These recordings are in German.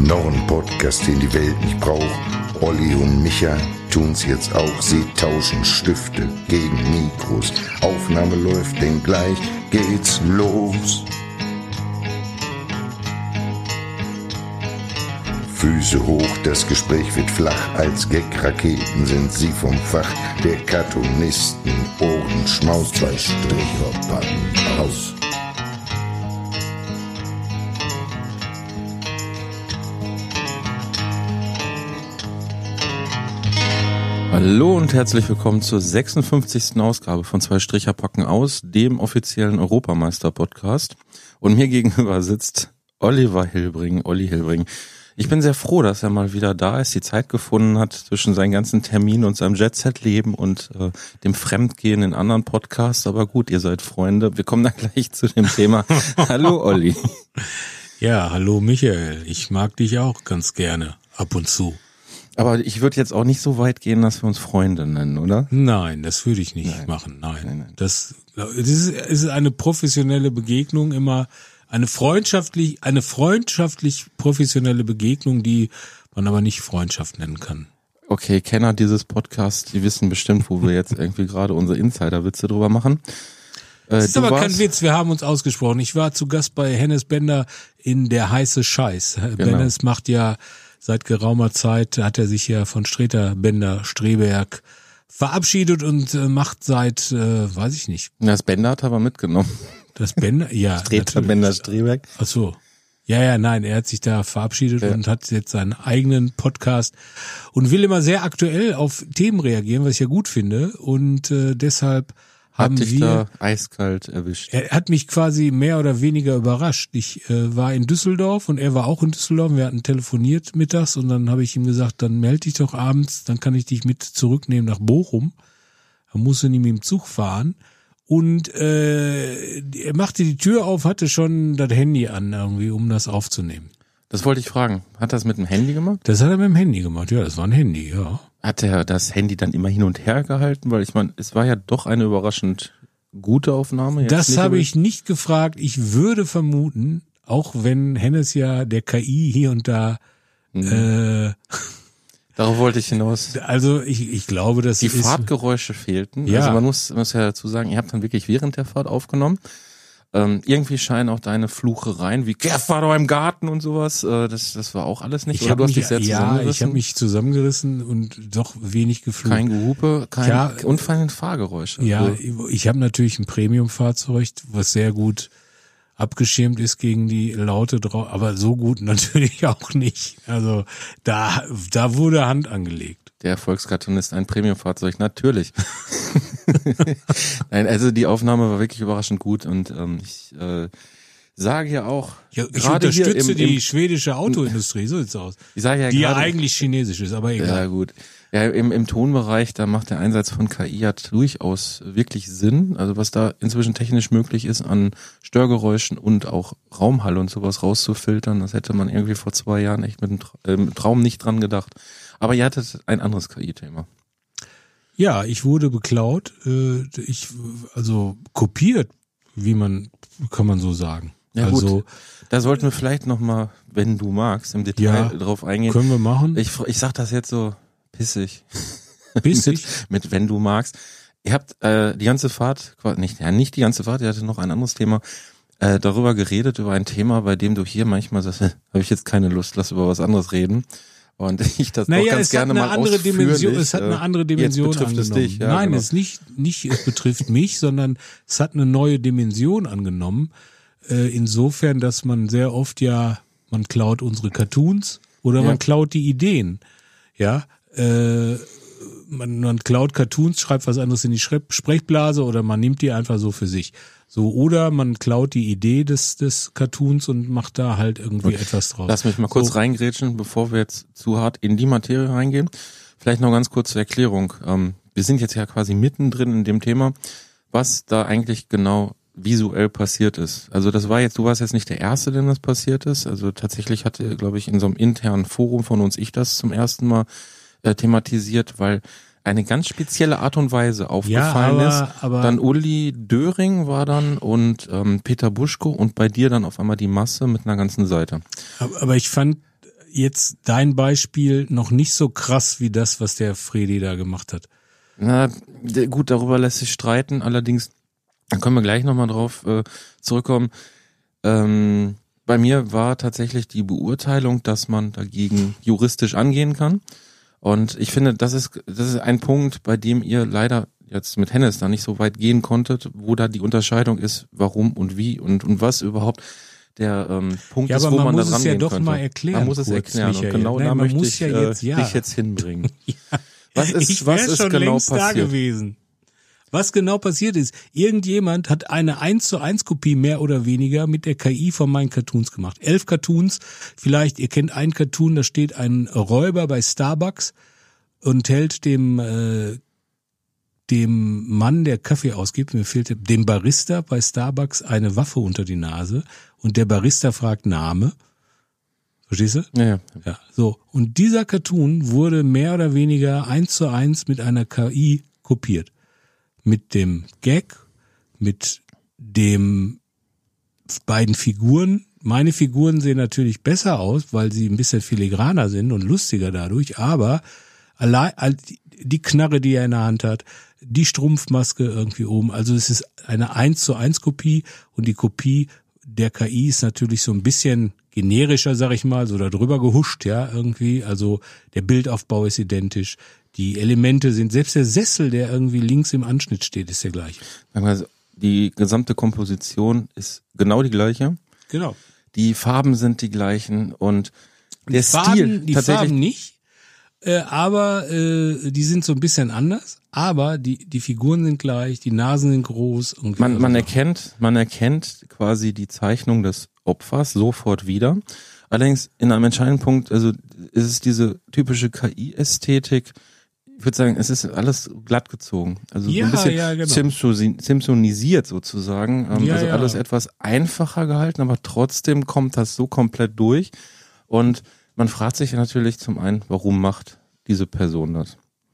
Noch ein Podcast, den die Welt nicht braucht. Olli und Micha tun's jetzt auch. Sie tauschen Stifte gegen Mikros. Aufnahme läuft, denn gleich geht's los. Füße hoch, das Gespräch wird flach. Als Gag-Raketen sind sie vom Fach der Cartoonisten. Ohrenschmaus, 2 Stricher packen aus. Hallo und herzlich willkommen zur 56. Ausgabe von 2 Stricher packen aus, dem offiziellen Europameister-Podcast. Und mir gegenüber sitzt Olli Hilbring. Ich bin sehr froh, dass er mal wieder da ist, die Zeit gefunden hat zwischen seinen ganzen Terminen und seinem Jet-Set-Leben und dem Fremdgehen in anderen Podcasts. Aber gut, ihr seid Freunde. Wir kommen dann gleich zu dem Thema. Hallo Olli. Ja, hallo Michael. Ich mag dich auch ganz gerne, ab und zu. Aber ich würde jetzt auch nicht so weit gehen, dass wir uns Freunde nennen, oder? Nein, das würde ich nicht machen. Nein. Das ist eine professionelle Begegnung, immer eine freundschaftlich professionelle Begegnung, die man aber nicht Freundschaft nennen kann. Okay, Kenner dieses Podcasts, die wissen bestimmt, wo wir jetzt irgendwie gerade unsere Insider-Witze drüber machen. Das ist aber kein Witz, wir haben uns ausgesprochen. Ich war zu Gast bei Hennes Bender in Der heiße Scheiß. Genau. Hennes macht ja seit geraumer Zeit, hat er sich ja von Streter Bender Streberg verabschiedet und macht seit, weiß ich nicht. Das Bender hat er aber mitgenommen. Das Bender, ja. Streter Bender Streberg. Ach so. Ja, nein, er hat sich da verabschiedet und hat jetzt seinen eigenen Podcast und will immer sehr aktuell auf Themen reagieren, was ich ja gut finde, und deshalb haben wir... Hat dich da eiskalt erwischt? Er hat mich quasi mehr oder weniger überrascht. Ich war in Düsseldorf und er war auch in Düsseldorf. Wir hatten telefoniert mittags und dann habe ich ihm gesagt, dann melde dich doch abends, dann kann ich dich mit zurücknehmen nach Bochum. Da musste nicht mit dem Zug fahren. Und er machte die Tür auf, hatte schon das Handy an irgendwie, um das aufzunehmen. Das wollte ich fragen. Hat er das mit dem Handy gemacht? Das hat er mit dem Handy gemacht, ja, das war ein Handy, ja. Hat er das Handy dann immer hin und her gehalten? Weil ich meine, es war ja doch eine überraschend gute Aufnahme. Jetzt das habe ich nicht gefragt. Ich würde vermuten, auch wenn Hennes ja der KI hier und da... Darauf wollte ich hinaus. Also ich glaube, dass die Fahrtgeräusche fehlten. Ja. Also man muss ja dazu sagen, ihr habt dann wirklich während der Fahrt aufgenommen. Irgendwie scheinen auch deine Fluchereien wie fahr doch im Garten und sowas. Das war auch alles nicht. Ich habe zusammengerissen? Mich zusammengerissen und doch wenig geflucht. Kein Gehupe, und feine Fahrgeräusche. Ja, also. Ich habe natürlich ein Premium-Fahrzeug, was sehr gut abgeschirmt ist gegen die Laute drauf, aber so gut natürlich auch nicht. Also da wurde Hand angelegt. Der Erfolgskartonist, ein Premium-Fahrzeug, natürlich. Nein, also die Aufnahme war wirklich überraschend gut und ich sage ja auch, ich unterstütze die schwedische Autoindustrie, so sieht's aus. Ich sage ja die gerade, ja eigentlich chinesisch ist, aber egal. Ja gut. Ja, im Tonbereich, da macht der Einsatz von KI hat durchaus wirklich Sinn. Also was da inzwischen technisch möglich ist, an Störgeräuschen und auch Raumhall und sowas rauszufiltern, das hätte man irgendwie vor 2 Jahren echt mit dem Traum nicht dran gedacht. Aber ihr hattet ein anderes KI-Thema. Ja, ich wurde beklaut, also kopiert, kann man so sagen. Ja, also gut. Da sollten wir vielleicht nochmal, wenn du magst, im Detail drauf eingehen. Können wir machen. Ich sag das jetzt so pissig. Pissig? mit wenn du magst. Ihr habt die ganze Fahrt, nicht die ganze Fahrt, ihr hattet noch ein anderes Thema, darüber geredet, über ein Thema, bei dem du hier manchmal sagst, habe ich jetzt keine Lust, lass über was anderes reden. Und ich das doch ganz gerne mal ausführlich. Es hat eine andere Dimension jetzt betrifft angenommen. Es dich, ja, Nein, genau. es es betrifft mich, sondern es hat eine neue Dimension angenommen. Insofern, dass man sehr oft man klaut unsere Cartoons oder man klaut die Ideen. Ja, man klaut Cartoons, schreibt was anderes in die Sprechblase oder man nimmt die einfach so für sich. So, oder man klaut die Idee des Cartoons und macht da halt irgendwie etwas draus. Lass mich mal kurz reingrätschen, bevor wir jetzt zu hart in die Materie reingehen. Vielleicht noch ganz kurz zur Erklärung. Wir sind jetzt ja quasi mittendrin in dem Thema, was da eigentlich genau visuell passiert ist. Also du warst jetzt nicht der Erste, dem das passiert ist. Also tatsächlich hatte, glaube ich, in so einem internen Forum von uns ich das zum ersten Mal thematisiert, weil eine ganz spezielle Art und Weise aufgefallen ist. Aber dann Uli Döring war dann und Peter Buschko und bei dir dann auf einmal die Masse mit einer ganzen Seite. Aber ich fand jetzt dein Beispiel noch nicht so krass wie das, was der Fredi da gemacht hat. Na gut, darüber lässt sich streiten. Allerdings, da können wir gleich nochmal drauf zurückkommen. Bei mir war tatsächlich die Beurteilung, dass man dagegen juristisch angehen kann. Und ich finde, das ist ein Punkt, bei dem ihr leider jetzt mit Hennes da nicht so weit gehen konntet, wo da die Unterscheidung ist, warum und wie und was überhaupt der Punkt ist, wo man da dran gehen könnte. Doch mal erklären, man muss es erklären. Michael. Und genau da möchte ich dich jetzt hinbringen. Ja. Was ist schon genau längst passiert? Da gewesen. Was genau passiert ist, irgendjemand hat eine 1:1 Kopie mehr oder weniger mit der KI von meinen Cartoons gemacht. 11 Cartoons, vielleicht, ihr kennt einen Cartoon, da steht ein Räuber bei Starbucks und hält dem Mann, der Kaffee ausgibt, dem Barista bei Starbucks eine Waffe unter die Nase und der Barista fragt Name. Verstehst du? Ja. So. Und dieser Cartoon wurde mehr oder weniger 1:1 mit einer KI kopiert. Mit dem Gag, mit dem beiden Figuren. Meine Figuren sehen natürlich besser aus, weil sie ein bisschen filigraner sind und lustiger dadurch, aber allein die Knarre, die er in der Hand hat, die Strumpfmaske irgendwie oben, also es ist eine 1:1 Kopie und die Kopie der KI ist natürlich so ein bisschen generischer, sag ich mal, so da drüber gehuscht, ja, irgendwie, also der Bildaufbau ist identisch, die Elemente sind, selbst der Sessel, der irgendwie links im Anschnitt steht, ist der gleiche. Also die gesamte Komposition ist genau die gleiche. Genau. Die Farben sind die gleichen und der Stil tatsächlich. Farben nicht, aber die sind so ein bisschen anders, aber die Figuren sind gleich, die Nasen sind groß. Man erkennt quasi die Zeichnung des Opfers sofort wieder. Allerdings in einem entscheidenden Punkt, also ist es diese typische KI-Ästhetik. Ich würde sagen, es ist alles glatt gezogen. Also ja, so ein bisschen genau. Simpsonisiert sozusagen. Alles etwas einfacher gehalten, aber trotzdem kommt das so komplett durch. Und man fragt sich natürlich zum einen, warum macht diese Person das?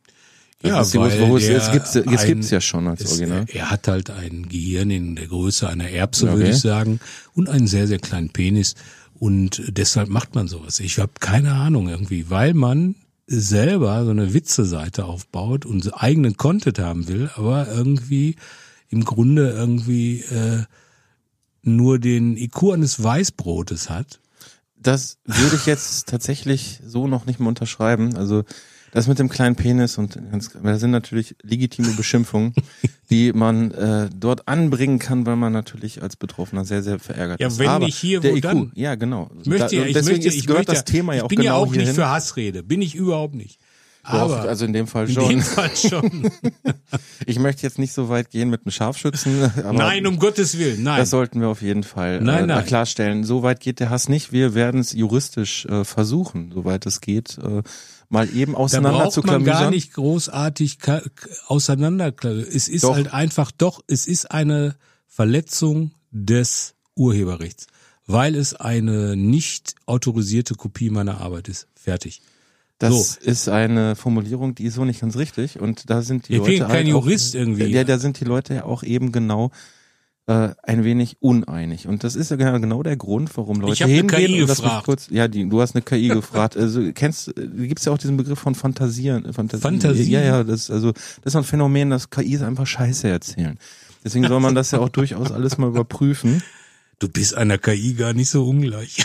Es gibt's ja schon als Original. Er hat halt ein Gehirn in der Größe einer Erbse, würde ich sagen, und einen sehr, sehr kleinen Penis. Und deshalb macht man sowas. Ich habe keine Ahnung irgendwie, weil man selber so eine Witze-Seite aufbaut und eigenen Content haben will, aber irgendwie im Grunde irgendwie nur den IQ eines Weißbrotes hat. Das würde ich jetzt tatsächlich so noch nicht mal unterschreiben. Also das mit dem kleinen Penis und das sind natürlich legitime Beschimpfungen, die man dort anbringen kann, weil man natürlich als Betroffener sehr, sehr verärgert ist. Ja, wenn nicht hier, wo IQ, dann? Ja, genau. Ich bin ja auch nicht für Hassrede, bin ich überhaupt nicht. Aber also in dem Fall schon. Ich möchte jetzt nicht so weit gehen mit einem Scharfschützen. Aber nein, um Gottes Willen, nein. Das sollten wir auf jeden Fall klarstellen. So weit geht der Hass nicht. Wir werden es juristisch versuchen, soweit es geht, mal eben auseinander zu klamüsern. Da braucht man gar nicht großartig auseinanderklamüsern. Es ist halt einfach es ist eine Verletzung des Urheberrechts, weil es eine nicht autorisierte Kopie meiner Arbeit ist. Fertig. Das ist eine Formulierung, die ist so nicht ganz richtig und da sind die Leute halt kein Jurist irgendwie. Ja, da sind die Leute ja auch eben genau ein wenig uneinig und das ist ja genau der Grund, warum Leute hingehen. Ich habe eine KI gefragt. Du hast eine KI gefragt. Also gibt's ja auch diesen Begriff von Fantasieren. Fantasie? Ja, das ist ein Phänomen, dass KIs einfach Scheiße erzählen. Deswegen soll man das ja auch durchaus alles mal überprüfen. Du bist einer KI gar nicht so ungleich.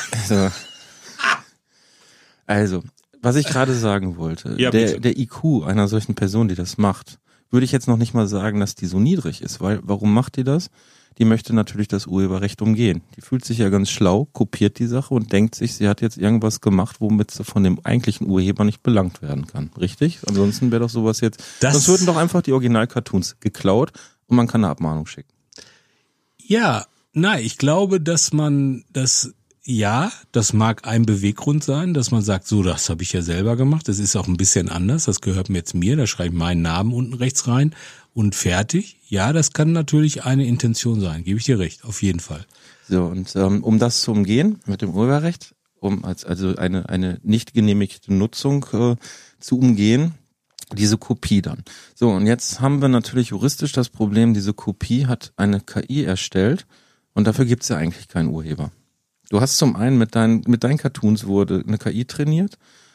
Also was ich gerade sagen wollte, der IQ einer solchen Person, die das macht, würde ich jetzt noch nicht mal sagen, dass die so niedrig ist, weil warum macht die das? Die möchte natürlich das Urheberrecht umgehen. Die fühlt sich ja ganz schlau, kopiert die Sache und denkt sich, sie hat jetzt irgendwas gemacht, womit sie von dem eigentlichen Urheber nicht belangt werden kann. Richtig? Ansonsten wäre doch sowas jetzt, sonst würden doch einfach die Original-Cartoons geklaut und man kann eine Abmahnung schicken. Ja, nein, ich glaube, dass man das mag ein Beweggrund sein, dass man sagt, so, das habe ich ja selber gemacht, das ist auch ein bisschen anders, das gehört mir jetzt mir, da schreibe ich meinen Namen unten rechts rein und fertig. Ja, das kann natürlich eine Intention sein, gebe ich dir recht, auf jeden Fall. So, und um das zu umgehen mit dem Urheberrecht, also eine nicht genehmigte Nutzung zu umgehen, diese Kopie dann. So, und jetzt haben wir natürlich juristisch das Problem, diese Kopie hat eine KI erstellt und dafür gibt es ja eigentlich keinen Urheber. Du hast zum einen mit deinen Cartoons wurde eine KI trainiert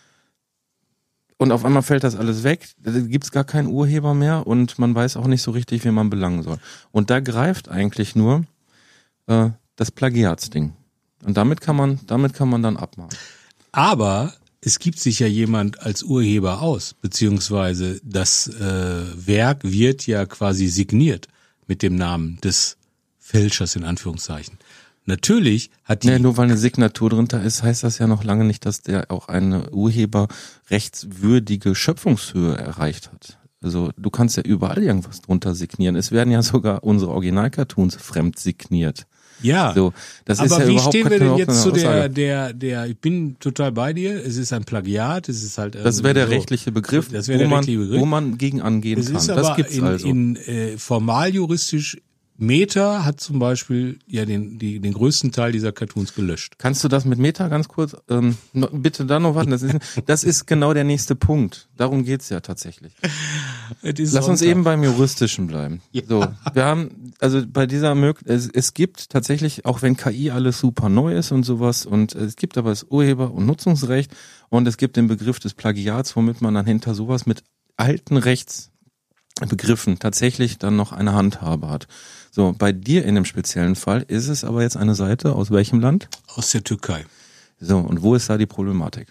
und auf einmal fällt das alles weg, da gibt's gar keinen Urheber mehr und man weiß auch nicht so richtig, wen man belangen soll. Und da greift eigentlich nur das Plagiatsding. Und damit kann man dann abmachen. Aber es gibt sich ja jemand als Urheber aus, beziehungsweise das Werk wird ja quasi signiert mit dem Namen des Fälschers in Anführungszeichen. Natürlich hat die... Ja, nur weil eine Signatur drunter ist, heißt das ja noch lange nicht, dass der auch eine urheberrechtswürdige Schöpfungshöhe erreicht hat. Also du kannst ja überall irgendwas drunter signieren. Es werden ja sogar unsere Original-Cartoons fremd signiert. Ja, so, das aber ist ja wie überhaupt stehen wir denn jetzt zu Aussage. der, ich bin total bei dir, es ist ein Plagiat, es ist halt... Das wäre der rechtliche Begriff, wo man gegen angehen es kann. Ist das aber gibt's also. Formal juristisch, Meta hat zum Beispiel ja den größten Teil dieser Cartoons gelöscht. Kannst du das mit Meta ganz kurz, bitte da noch warten, das ist genau der nächste Punkt. Darum geht's ja tatsächlich. Lass uns eben beim Juristischen bleiben. Ja. So, wir haben, also bei dieser es gibt tatsächlich, auch wenn KI alles super neu ist und sowas, und es gibt aber das Urheber- und Nutzungsrecht und es gibt den Begriff des Plagiats, womit man dann hinter sowas mit alten Rechtsbegriffen tatsächlich dann noch eine Handhabe hat. So, bei dir in dem speziellen Fall ist es aber jetzt eine Seite aus welchem Land? Aus der Türkei. So, und wo ist da die Problematik?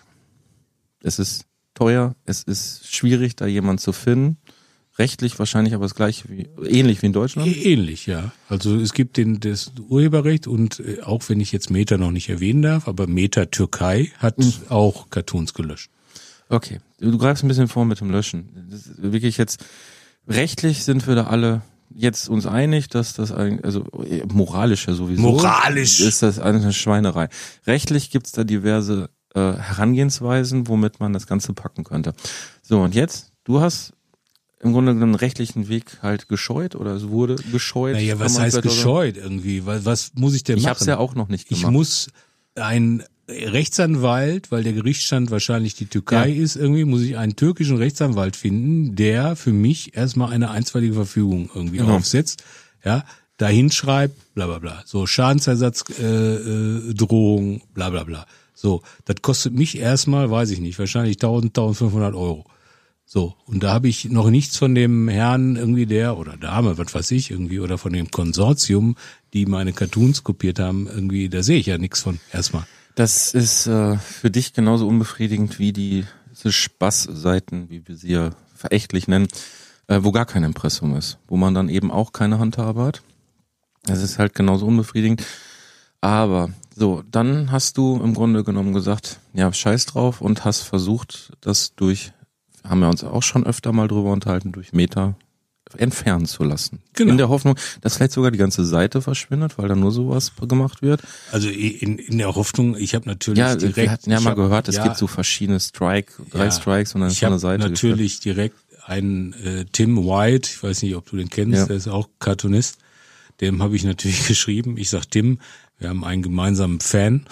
Es ist teuer, es ist schwierig, da jemanden zu finden. Rechtlich wahrscheinlich aber ähnlich wie in Deutschland? Ähnlich, ja. Also es gibt das Urheberrecht und auch wenn ich jetzt Meta noch nicht erwähnen darf, aber Meta Türkei hat auch Cartoons gelöscht. Okay, du greifst ein bisschen vor mit dem Löschen. Das ist wirklich jetzt, rechtlich sind wir da alle jetzt uns einig, dass das also moralisch ja sowieso. Moralisch ist das eine Schweinerei. Rechtlich gibt's da diverse Herangehensweisen, womit man das Ganze packen könnte. So, und jetzt, du hast im Grunde einen rechtlichen Weg halt gescheut oder es wurde gescheut. Naja, was heißt gescheut irgendwie? Was muss ich denn machen? Ich hab's ja auch noch nicht gemacht. Ich muss ein Rechtsanwalt, weil der Gerichtsstand wahrscheinlich die Türkei ist, irgendwie muss ich einen türkischen Rechtsanwalt finden, der für mich erstmal eine einstweilige Verfügung irgendwie aufsetzt, ja, dahin schreibt, bla bla bla. So Schadensersatzdrohung, bla bla bla. So, das kostet mich erstmal, weiß ich nicht, wahrscheinlich 1.500 Euro. So, und da habe ich noch nichts von dem Herrn irgendwie oder Dame, was weiß ich, irgendwie, oder von dem Konsortium, die meine Cartoons kopiert haben, irgendwie, da sehe ich ja nichts von erstmal. Das ist für dich genauso unbefriedigend wie diese Spaßseiten, wie wir sie ja verächtlich nennen, wo gar kein Impressum ist, wo man dann eben auch keine Handhabe hat. Das ist halt genauso unbefriedigend. Aber so, dann hast du im Grunde genommen gesagt, ja, scheiß drauf und hast versucht, das haben wir uns auch schon öfter mal drüber unterhalten, durch Meta entfernen zu lassen. Genau. In der Hoffnung, dass vielleicht sogar die ganze Seite verschwindet, weil da nur sowas gemacht wird. Also in der Hoffnung, ich habe natürlich direkt... Wir hatten ja mal gehört, es gibt so verschiedene drei Strikes und dann ist so eine Seite. Ich habe natürlich direkt einen Tim White, ich weiß nicht, ob du den kennst, der ist auch Cartoonist, dem habe ich natürlich geschrieben. Ich sag Tim, wir haben einen gemeinsamen Fan.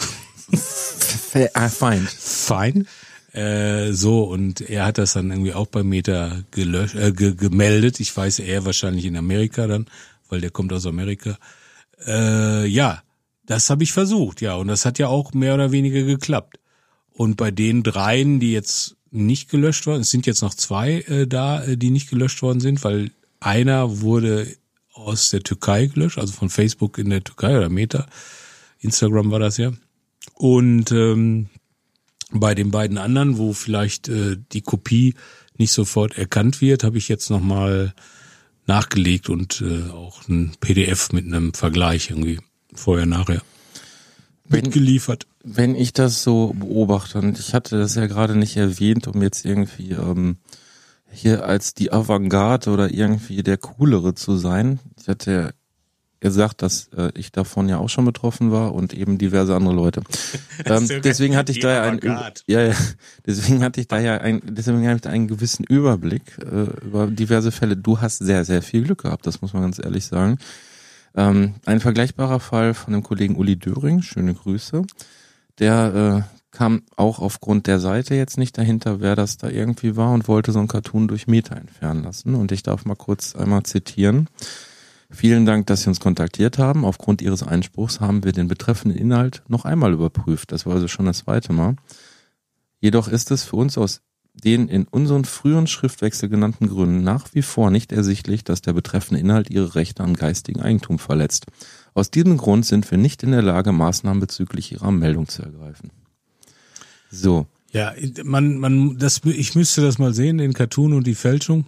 Feind. So, und er hat das dann irgendwie auch bei Meta gemeldet. Ich weiß, er wahrscheinlich in Amerika dann, weil der kommt aus Amerika. Ja, das habe ich versucht, ja, und das hat ja auch mehr oder weniger geklappt. Und bei den dreien, die jetzt nicht gelöscht worden, es sind jetzt noch zwei die nicht gelöscht worden sind, weil einer wurde aus der Türkei gelöscht, also von Facebook in der Türkei oder Meta. Instagram war das ja. Und bei den beiden anderen, wo vielleicht die Kopie nicht sofort erkannt wird, habe ich jetzt nochmal nachgelegt und auch ein PDF mit einem Vergleich irgendwie vorher, nachher mitgeliefert. Wenn ich das so beobachte, und ich hatte das ja gerade nicht erwähnt, um jetzt irgendwie hier als die Avantgarde oder irgendwie der Coolere zu sein. Ich hatte gesagt, dass ich davon ja auch schon betroffen war und eben diverse andere Leute. Deswegen hatte ich da einen gewissen Überblick über diverse Fälle. Du hast sehr, sehr viel Glück gehabt, das muss man ganz ehrlich sagen. Ein vergleichbarer Fall von dem Kollegen Uli Döring, schöne Grüße, der kam auch aufgrund der Seite jetzt nicht dahinter, wer das da irgendwie war und wollte so ein Cartoon durch Meta entfernen lassen. Und ich darf mal kurz einmal zitieren. Vielen Dank, dass Sie uns kontaktiert haben. Aufgrund Ihres Einspruchs haben wir den betreffenden Inhalt noch einmal überprüft. Das war also schon das zweite Mal. Jedoch ist es für uns aus den in unseren früheren Schriftwechsel genannten Gründen nach wie vor nicht ersichtlich, dass der betreffende Inhalt Ihre Rechte an geistigen Eigentum verletzt. Aus diesem Grund sind wir nicht in der Lage, Maßnahmen bezüglich Ihrer Meldung zu ergreifen. So. Ja, ich müsste das mal sehen, den Cartoon und die Fälschung.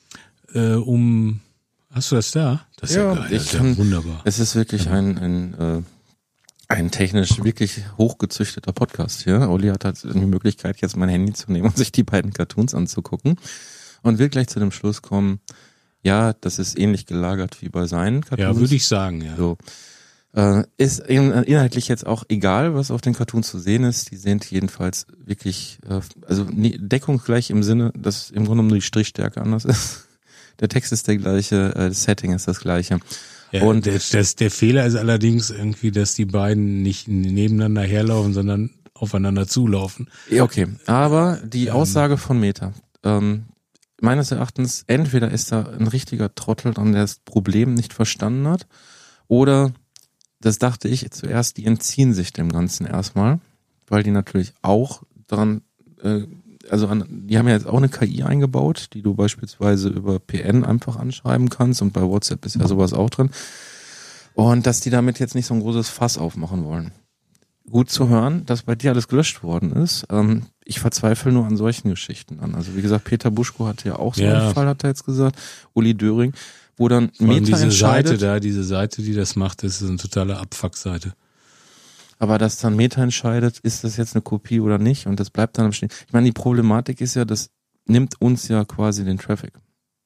Hast du das da? Das ist ja geil, das ist ja wunderbar. Es ist wirklich ein technisch wirklich hochgezüchteter Podcast hier. Olli hat halt die Möglichkeit, jetzt mein Handy zu nehmen und sich die beiden Cartoons anzugucken und will gleich zu dem Schluss kommen, ja, das ist ähnlich gelagert wie bei seinen Cartoons. Ja, würde ich sagen, ja. So. Ist inhaltlich jetzt auch egal, was auf den Cartoons zu sehen ist. Die sind jedenfalls wirklich, deckungsgleich im Sinne, dass im Grunde genommen nur die Strichstärke anders ist. Der Text ist der gleiche, das Setting ist das gleiche. Ja, und der Fehler ist allerdings irgendwie, dass die beiden nicht nebeneinander herlaufen, sondern aufeinander zulaufen. Ja, okay, aber die Aussage von Meta, meines Erachtens, entweder ist da ein richtiger Trottel dran, der das Problem nicht verstanden hat, oder, das dachte ich zuerst, die entziehen sich dem Ganzen erstmal, weil die natürlich auch dran, die haben ja jetzt auch eine KI eingebaut, die du beispielsweise über PN einfach anschreiben kannst, und bei WhatsApp ist ja sowas auch drin. Und dass die damit jetzt nicht so ein großes Fass aufmachen wollen. Gut zu hören, dass bei dir alles gelöscht worden ist. Ich verzweifle nur an solchen Geschichten an. Also wie gesagt, Peter Buschko hatte ja auch so einen Fall, hat er jetzt gesagt, Uli Döring, wo dann Meta entscheidet. Diese Seite, die das macht, das ist eine totale Abfuck-Seite. Aber dass dann Meta entscheidet, ist das jetzt eine Kopie oder nicht, und das bleibt dann am Stehen. Ich meine, die Problematik ist ja, das nimmt uns ja quasi den Traffic.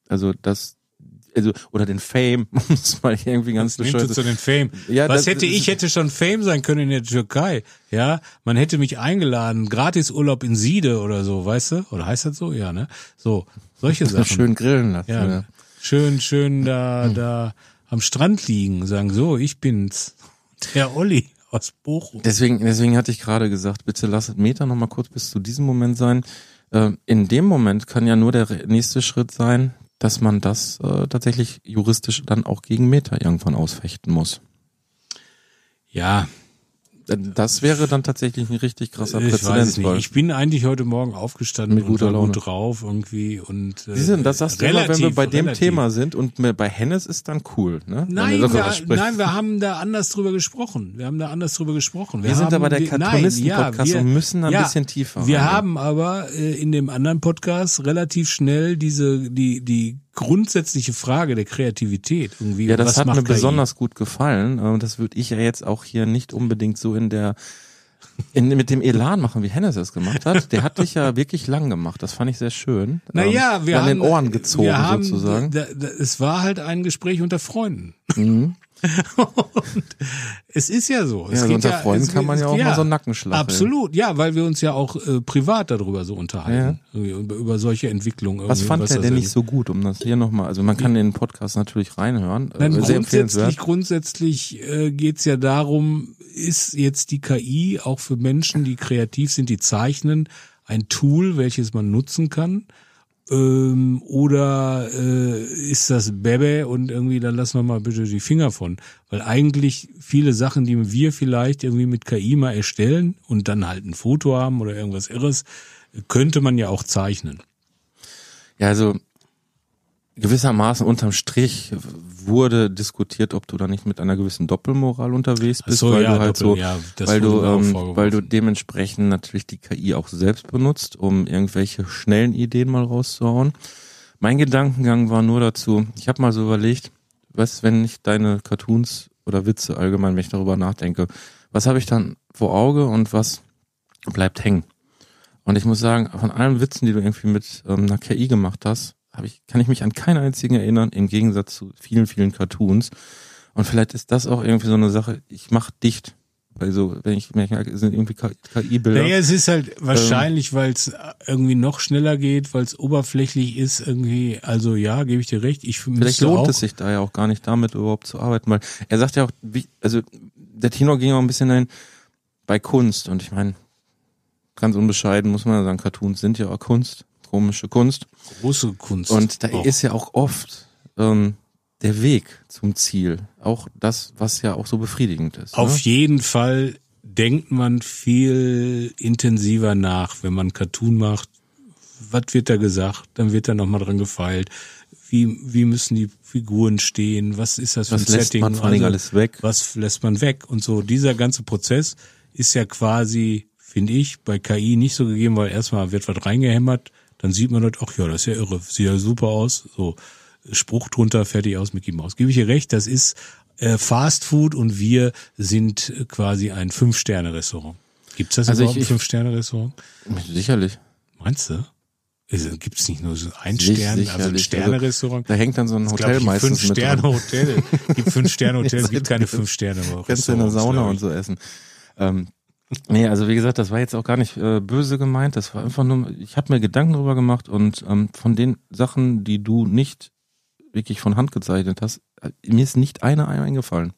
Oder den Fame, um es mal irgendwie ganz bescheuert zu den Fame. Ja, ich hätte schon Fame sein können in der Türkei. Ja, man hätte mich eingeladen, Gratisurlaub in Siede oder so, weißt du? Oder heißt das so? Ja, ne? So, solche Sachen. Schön grillen lassen. Ja. Schön da am Strand liegen, sagen so, ich bin's, der Olli aus Bochum. Deswegen hatte ich gerade gesagt, bitte lasst Meta noch mal kurz bis zu diesem Moment sein. In dem Moment kann ja nur der nächste Schritt sein, dass man das tatsächlich juristisch dann auch gegen Meta irgendwann ausfechten muss. Ja. Das wäre dann tatsächlich ein richtig krasser Präzedenzfall. Ich bin eigentlich heute Morgen aufgestanden mit guter Laune gut drauf irgendwie und das sagst du immer, wenn wir bei dem Thema sind, und bei Hennes ist dann cool, ne? Nein, wir haben da anders drüber gesprochen. Wir sind aber der Cartoonisten-Podcast und müssen ein bisschen tiefer rein. Wir haben aber in dem anderen Podcast relativ schnell die grundsätzliche Frage der Kreativität irgendwie. Ja, das hat mir besonders gut gefallen, und das würde ich ja jetzt auch hier nicht unbedingt so mit dem Elan machen, wie Hennes es gemacht hat. Der hat dich ja wirklich lang gemacht. Das fand ich sehr schön. Naja, wir haben an den Ohren gezogen sozusagen. Es war halt ein Gespräch unter Freunden. Mhm. Und es ist ja so. Ja, unter Freunden kann man ja auch mal so einen Nackenschlag. Absolut, ja, weil wir uns ja auch privat darüber so unterhalten. Ja. Über solche Entwicklungen. Was fand er denn nicht so gut, um das hier nochmal, also man kann den Podcast natürlich reinhören. Grundsätzlich geht's ja darum, ist jetzt die KI auch für Menschen, die kreativ sind, die zeichnen, ein Tool, welches man nutzen kann? Oder ist das Bebe und irgendwie, dann lassen wir mal bitte die Finger von. Weil eigentlich viele Sachen, die wir vielleicht irgendwie mit KI mal erstellen und dann halt ein Foto haben oder irgendwas Irres, könnte man ja auch zeichnen. Ja, also gewissermaßen unterm Strich wurde diskutiert, ob du da nicht mit einer gewissen Doppelmoral unterwegs bist, weil du dementsprechend natürlich die KI auch selbst benutzt, um irgendwelche schnellen Ideen mal rauszuhauen. Mein Gedankengang war nur dazu, ich habe mal so überlegt, was, wenn ich deine Cartoons oder Witze allgemein, wenn ich darüber nachdenke, was habe ich dann vor Auge und was bleibt hängen? Und ich muss sagen, von allen Witzen, die du irgendwie mit einer KI gemacht hast, kann ich mich an keinen einzigen erinnern, im Gegensatz zu vielen, vielen Cartoons. Und vielleicht ist das auch irgendwie so eine Sache, ich mache dicht. Weil so, wenn ich merke, sind irgendwie KI-Bilder. Naja, es ist halt wahrscheinlich, weil es irgendwie noch schneller geht, weil es oberflächlich ist irgendwie, also ja, gebe ich dir recht. Vielleicht lohnt es sich da ja auch gar nicht damit überhaupt zu arbeiten, weil er sagt ja auch, der Tenor ging auch ein bisschen dahin bei Kunst. Und ich meine, ganz unbescheiden muss man ja sagen, Cartoons sind ja auch Kunst. Komische Kunst. Große Kunst. Und da ist ja auch oft der Weg zum Ziel auch das, was ja auch so befriedigend ist. Auf jeden Fall denkt man viel intensiver nach, wenn man Cartoon macht. Was wird da gesagt? Dann wird da nochmal dran gefeilt. Wie müssen die Figuren stehen? Was ist das für ein Setting? Was lässt man vor allem alles weg? Was lässt man weg? Und so, dieser ganze Prozess ist ja quasi, finde ich, bei KI nicht so gegeben, weil erstmal wird was reingehämmert, dann sieht man dort, ach ja, das ist ja irre, sieht ja super aus, so Spruch drunter, fertig aus, Mickey Mouse. Gebe ich ihr recht, das ist Fast Food und wir sind quasi ein 5-Sterne-Restaurant. Gibt's das überhaupt, ein 5-Sterne-Restaurant? Sicherlich. Meinst du? Gibt's nicht nur so ein Stern, also ein Sterne-Restaurant? Da hängt dann so ein Hotel meistens mit. 5-Sterne-Hotel. Gibt 5-Sterne-Hotel, gibt keine 5-Sterne. Kannst du in der Sauna und so essen. Nee, also wie gesagt, das war jetzt auch gar nicht böse gemeint. Das war einfach nur, ich habe mir Gedanken drüber gemacht und von den Sachen, die du nicht wirklich von Hand gezeichnet hast, mir ist nicht einer eingefallen.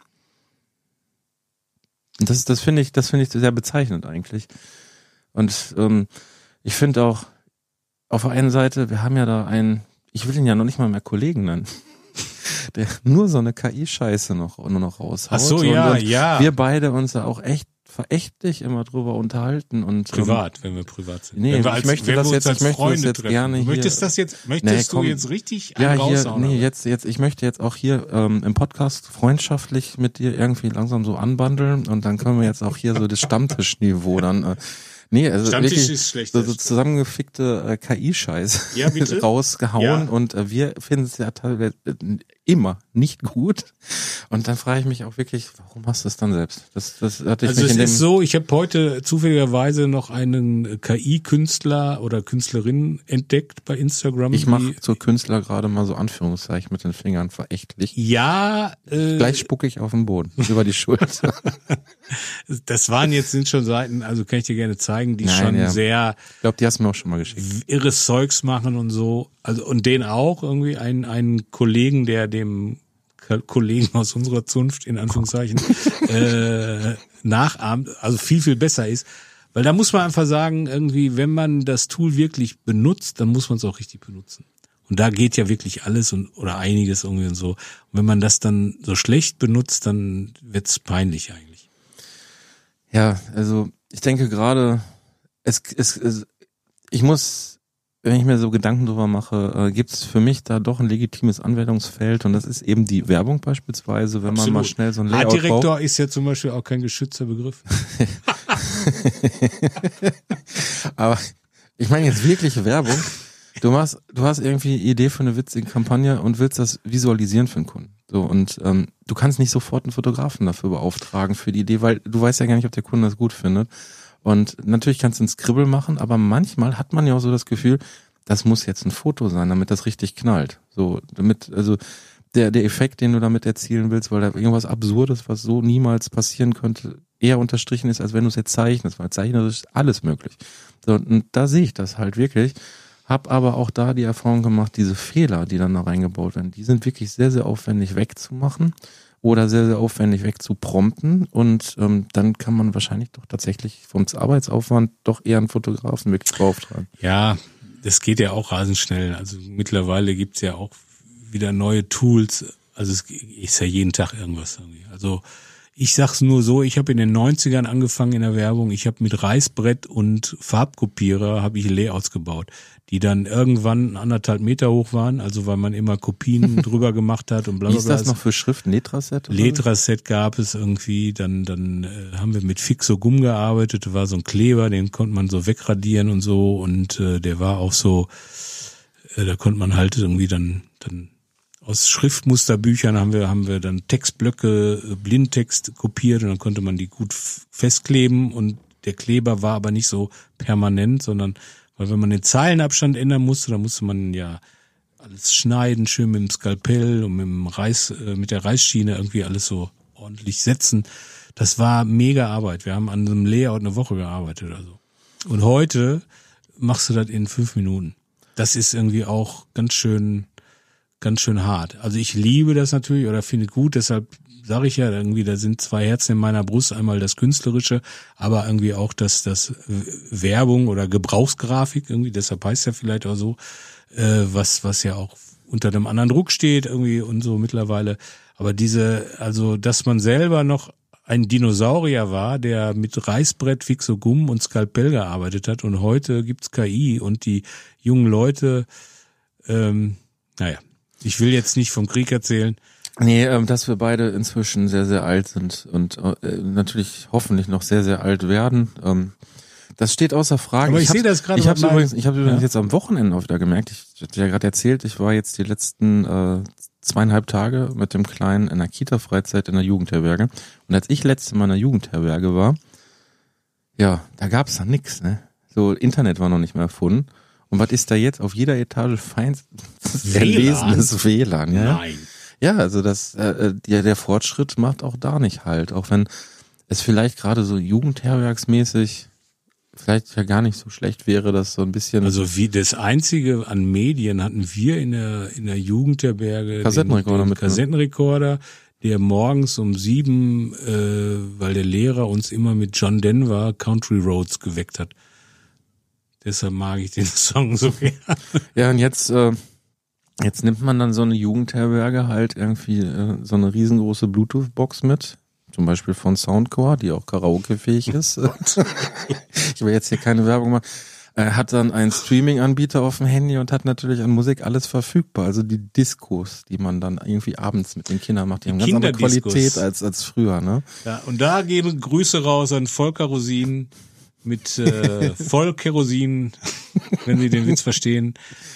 Und das finde ich sehr bezeichnend eigentlich. Und ich finde auch, auf der einen Seite, wir haben ja da ich will ihn ja noch nicht mal mehr Kollegen nennen, der nur so eine KI-Scheiße nur noch raushaut. Ach so, ja. Wir beide uns da auch echt verächtlich immer drüber unterhalten und privat, wenn wir privat sind. Nee, ich möchte das jetzt gerne hier. Möchtest du jetzt richtig raushauen? Nee, jetzt, ich möchte jetzt auch hier im Podcast freundschaftlich mit dir irgendwie langsam so anbandeln und dann können wir jetzt auch hier so das Stammtischniveau dann also Stammtisch wirklich ist schlecht. so zusammengefickte KI-Scheiß rausgehauen und wir finden es ja teilweise immer nicht gut. Und dann frage ich mich auch wirklich, warum hast du es dann selbst? Das hatte ich also es ist so, ich habe heute zufälligerweise noch einen KI-Künstler oder Künstlerin entdeckt bei Instagram. Ich mache zur Künstler gerade mal so Anführungszeichen mit den Fingern verächtlich. Ja. Gleich spucke ich auf den Boden, über die Schulter. Das sind schon Seiten, also kann ich dir gerne zeigen, die sehr. Ich glaube, die hast du mir auch schon mal geschickt. Irres Zeugs machen und so. Also, und den auch irgendwie einen Kollegen, der dem Kollegen aus unserer Zunft, in Anführungszeichen, nachahmt, also viel, viel besser ist. Weil da muss man einfach sagen, irgendwie, wenn man das Tool wirklich benutzt, dann muss man es auch richtig benutzen. Und da geht ja wirklich alles oder einiges irgendwie und so. Und wenn man das dann so schlecht benutzt, dann wird's peinlich eigentlich. Ja, also ich denke gerade, ich muss, wenn ich mir so Gedanken drüber mache, gibt es für mich da doch ein legitimes Anwendungsfeld und das ist eben die Werbung beispielsweise, wenn man mal schnell so ein Layout Artdirektor braucht. ist ja zum Beispiel auch kein geschützter Begriff. Aber ich meine jetzt wirkliche Werbung. Du hast irgendwie eine Idee für eine witzige Kampagne und willst das visualisieren für den Kunden. So, und du kannst nicht sofort einen Fotografen dafür beauftragen für die Idee, weil du weißt ja gar nicht, ob der Kunde das gut findet. Und natürlich kannst du einen Skribbel machen, aber manchmal hat man ja auch so das Gefühl, das muss jetzt ein Foto sein, damit das richtig knallt. So, damit, also der Effekt, den du damit erzielen willst, weil da irgendwas Absurdes, was so niemals passieren könnte, eher unterstrichen ist, als wenn du es jetzt zeichnest, weil zeichnerisch ist alles möglich. So, und da sehe ich das halt wirklich. Hab aber auch da die Erfahrung gemacht, diese Fehler, die dann da reingebaut werden, die sind wirklich sehr, sehr aufwendig wegzumachen oder sehr, sehr aufwendig wegzuprompten und dann kann man wahrscheinlich doch tatsächlich vom Arbeitsaufwand doch eher einen Fotografen wirklich beauftragen. Ja, das geht ja auch rasend schnell. Also mittlerweile gibt's ja auch wieder neue Tools. Also es ist ja jeden Tag irgendwas irgendwie. Also ich sag's nur so, ich habe in den 90ern angefangen in der Werbung. Ich habe mit Reißbrett und Farbkopierer habe ich Layouts gebaut, die dann irgendwann 1,5 Meter hoch waren, also weil man immer Kopien drüber gemacht hat und bla bla bla. Wie ist das noch für Schriften? Letraset? Letraset gab es irgendwie, dann haben wir mit Fixogum gearbeitet, da war so ein Kleber, den konnte man so wegradieren und so und der war auch so, da konnte man halt irgendwie dann aus Schriftmusterbüchern haben wir dann Textblöcke, Blindtext kopiert und dann konnte man die gut festkleben und der Kleber war aber nicht so permanent, sondern weil wenn man den Zeilenabstand ändern musste, dann musste man ja alles schneiden, schön mit dem Skalpell und mit der Reißschiene irgendwie alles so ordentlich setzen. Das war mega Arbeit. Wir haben an einem Layout eine Woche gearbeitet also. Und heute machst du das in 5 Minuten. Das ist irgendwie auch ganz schön hart. Also ich liebe das natürlich oder finde gut, deshalb sage ich ja irgendwie, da sind 2 Herzen in meiner Brust, einmal das Künstlerische, aber irgendwie auch das Werbung oder Gebrauchsgrafik irgendwie, deshalb heißt ja vielleicht auch so, was ja auch unter einem anderen Druck steht irgendwie und so mittlerweile. Aber dass man selber noch ein Dinosaurier war, der mit Reißbrett, Fixogumm und Skalpell gearbeitet hat und heute gibt's KI und die jungen Leute, ich will jetzt nicht vom Krieg erzählen. Nee, dass wir beide inzwischen sehr, sehr alt sind und natürlich hoffentlich noch sehr, sehr alt werden. Das steht außer Frage. Aber ich sehe das gerade. Ich habe übrigens jetzt am Wochenende auch wieder gemerkt, ich hatte ja gerade erzählt, ich war jetzt die letzten 2,5 Tage mit dem Kleinen in der Kita-Freizeit in der Jugendherberge. Und als ich letztes Mal in der Jugendherberge war, ja, da gab's da nix, ne? So, Internet war noch nicht mehr erfunden. Und was ist da jetzt? Auf jeder Etage fein erlesenes WLAN, ja? Nein. Ja, also der Fortschritt macht auch da nicht halt. Auch wenn es vielleicht gerade so jugendherbergsmäßig vielleicht ja gar nicht so schlecht wäre, dass so ein bisschen... Also wie das Einzige an Medien hatten wir in der Jugendherberge den Kassettenrekorder, der morgens um 7, weil der Lehrer uns immer mit John Denver Country Roads geweckt hat. Deshalb mag ich den Song so gerne. Ja, und jetzt nimmt man dann so eine Jugendherberge halt irgendwie so eine riesengroße Bluetooth-Box mit. Zum Beispiel von Soundcore, die auch karaokefähig ist. Ich will jetzt hier keine Werbung machen. Hat dann einen Streaming-Anbieter auf dem Handy und hat natürlich an Musik alles verfügbar. Also die Diskos, die man dann irgendwie abends mit den Kindern macht, die haben ganz andere Qualität als früher, ne? Ja, und da gehen Grüße raus an Volker Rosin mit Vollkerosin, wenn Sie den Witz verstehen.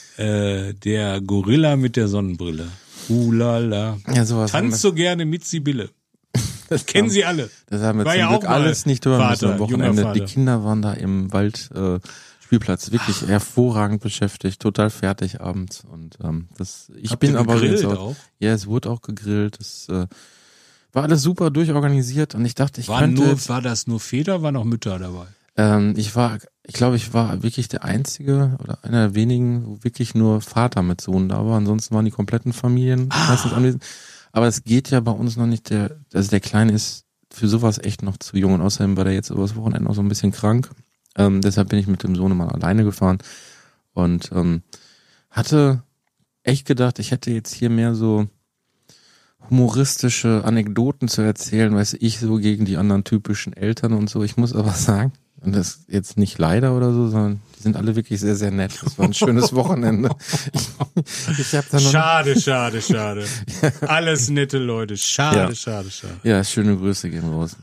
Der Gorilla mit der Sonnenbrille. Lala. Ja, sowas. Tanzt so gerne mit Sibylle. Das kennen Sie alle. Das haben wir zum Glück alles nicht hören müssen am Wochenende. Die Kinder waren da im Waldspielplatz wirklich hervorragend beschäftigt, total fertig abends. Und ich bin aber jetzt auch. Ja, es wurde auch gegrillt. Es war alles super durchorganisiert und ich dachte, war das nur Väter, waren auch Mütter dabei? Ich glaube, ich war wirklich der Einzige oder einer der wenigen, wo wirklich nur Vater mit Sohn da war. Ansonsten waren die kompletten Familien meistens anwesend. Aber es geht ja bei uns noch nicht, der Kleine ist für sowas echt noch zu jung und außerdem war der jetzt übers Wochenende noch so ein bisschen krank. Deshalb bin ich mit dem Sohnemann alleine gefahren und hatte echt gedacht, ich hätte jetzt hier mehr so humoristische Anekdoten zu erzählen, weiß ich, so gegen die anderen typischen Eltern und so. Ich muss aber sagen, und das jetzt nicht leider oder so, sondern die sind alle wirklich sehr, sehr nett. Das war ein schönes Wochenende. Ich hab da noch Schade. Alles nette Leute. Schade. Ja, schöne Grüße gehen raus.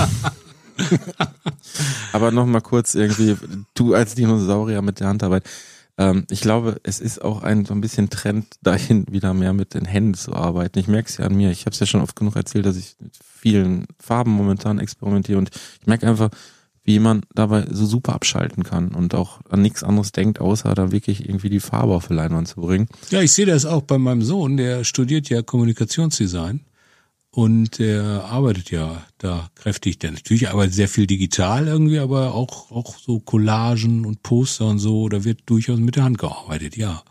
Aber noch mal kurz irgendwie, du als Dinosaurier mit der Handarbeit. Ich glaube, es ist auch so ein bisschen Trend dahin, wieder mehr mit den Händen zu arbeiten. Ich merke es ja an mir. Ich habe es ja schon oft genug erzählt, dass ich mit vielen Farben momentan experimentiere und ich merke einfach, wie man dabei so super abschalten kann und auch an nichts anderes denkt, außer da wirklich irgendwie die Farbe auf die Leinwand zu bringen. Ja, ich sehe das auch bei meinem Sohn, der studiert ja Kommunikationsdesign und der arbeitet ja da kräftig. Der natürlich arbeitet sehr viel digital irgendwie, aber auch so Collagen und Poster und so, da wird durchaus mit der Hand gearbeitet, ja.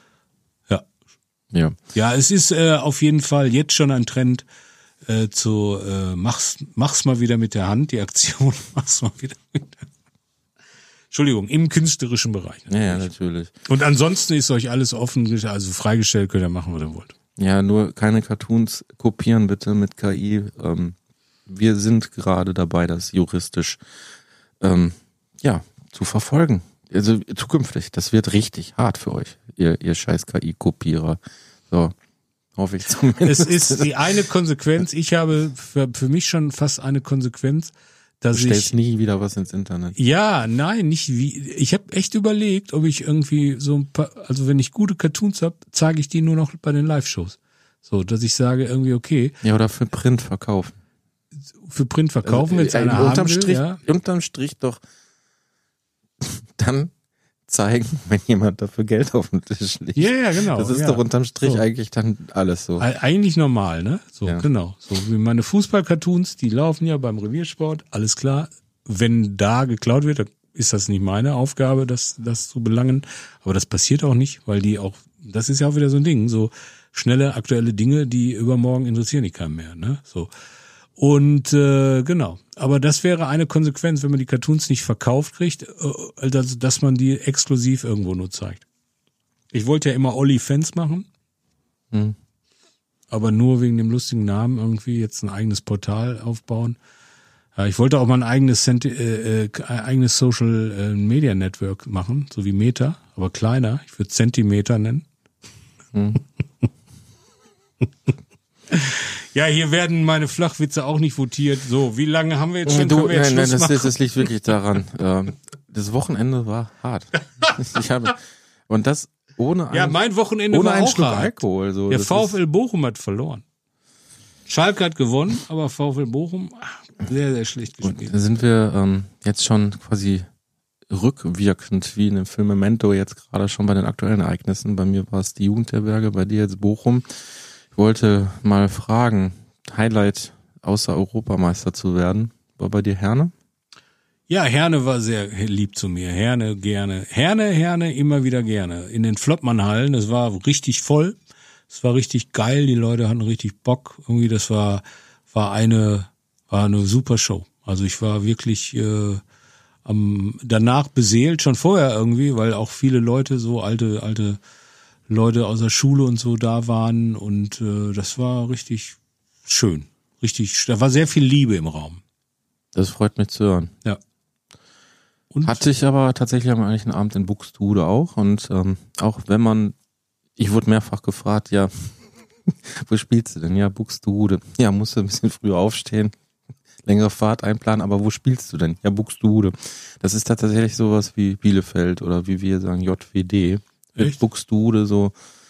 Ja, es ist auf jeden Fall jetzt schon ein Trend, mach's mal wieder mit der Hand, die Aktion, mach's mal wieder mit der Hand. Entschuldigung, im künstlerischen Bereich. Ja, natürlich. Und ansonsten ist euch alles offen, also freigestellt, könnt ihr machen, was ihr wollt. Ja, nur keine Cartoons kopieren bitte mit KI. Wir sind gerade dabei, das juristisch zu verfolgen. Also zukünftig, das wird richtig hart für euch, ihr scheiß KI-Kopierer. So. Hoffe ich zumindest. Es ist die eine Konsequenz. Ich habe für mich schon fast eine Konsequenz, dass du stellst nie wieder was ins Internet. Ja, nein, nicht wie. Ich habe echt überlegt, ob ich irgendwie so ein paar, also wenn ich gute Cartoons habe, zeige ich die nur noch bei den Live-Shows. So, dass ich sage irgendwie, okay. Ja, oder für Print verkaufen. Für Print verkaufen, wenn es einer haben will, ja. Unterm Strich doch dann zeigen, wenn jemand dafür Geld auf dem Tisch legt. Ja, genau. Das ist doch unterm Strich eigentlich dann alles so. Eigentlich normal, ne? So, ja. Genau. So wie meine Fußball-Cartoons, die laufen ja beim Reviersport, alles klar. Wenn da geklaut wird, dann ist das nicht meine Aufgabe, das zu belangen. Aber das passiert auch nicht, weil das ist ja auch wieder so ein Ding, so schnelle, aktuelle Dinge, die übermorgen interessieren die keinen mehr, ne? So. Und genau, aber das wäre eine Konsequenz, wenn man die Cartoons nicht verkauft kriegt, dass man die exklusiv irgendwo nur zeigt. Ich wollte ja immer OnlyFans machen. Aber nur wegen dem lustigen Namen irgendwie jetzt ein eigenes Portal aufbauen. Ja, ich wollte auch mal ein eigenes Social Media Network machen, so wie Meta, aber kleiner. Ich würde Zentimeter nennen. Ja, hier werden meine Flachwitze auch nicht votiert. So, wie lange haben wir jetzt schon? Nein, das liegt wirklich daran. Das Wochenende war hart. Mein Wochenende ohne war einen auch Schluck hart. Alkohol. So, Der VfL Bochum hat verloren. Schalke hat gewonnen, aber VfL Bochum sehr, sehr schlecht gespielt. Und da sind wir jetzt schon quasi rückwirkend, wie in dem Film Memento, jetzt gerade schon bei den aktuellen Ereignissen. Bei mir war es die Jugendherberge, bei dir jetzt Bochum. Ich wollte mal fragen, Highlight außer Europameister zu werden, war bei dir Herne? Ja, Herne war sehr lieb zu mir. Herne gerne. Herne, immer wieder gerne. In den Flottmann-Hallen, das war richtig voll. Es war richtig geil, die Leute hatten richtig Bock. Irgendwie, das war eine super Show. Also ich war wirklich danach beseelt, schon vorher irgendwie, weil auch viele Leute, so alte Leute aus der Schule und so da waren und das war richtig schön. Da war sehr viel Liebe im Raum. Das freut mich zu hören. Ja. Und? Hatte ich aber tatsächlich am eigentlichen Abend in Buxtehude auch und auch wenn ich wurde mehrfach gefragt, ja, wo spielst du denn? Ja, Buxtehude. Ja, musst du ein bisschen früher aufstehen, längere Fahrt einplanen, aber wo spielst du denn? Ja, Buxtehude. Das ist tatsächlich sowas wie Bielefeld oder wie wir sagen JWD. Echt? Buxtehude so.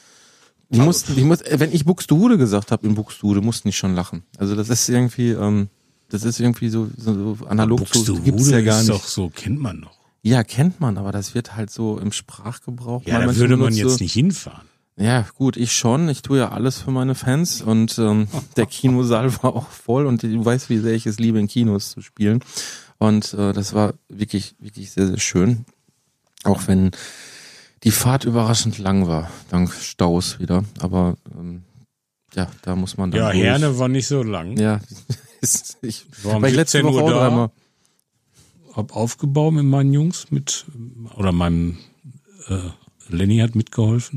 Wenn ich Buxtehude gesagt habe in Buxtehude, mussten die schon lachen. Also das ist irgendwie so analog zu, gibt's ja gar nicht. Ist doch so, kennt man noch. Ja, kennt man, aber das wird halt so im Sprachgebrauch. Ja, da würde man jetzt nicht hinfahren. Ja, gut, ich schon. Ich tue ja alles für meine Fans und der Kinosaal war auch voll und du weißt, wie sehr ich es liebe, in Kinos zu spielen. Und das war wirklich, wirklich sehr, sehr schön. Auch wenn die Fahrt überraschend lang war, dank Staus wieder. Aber ja, da muss man dann ja, durch. Herne war nicht so lang. Ja, ich letzte Woche auch dreimal. Hab aufgebaut mit meinen Jungs meinem Lenny hat mitgeholfen.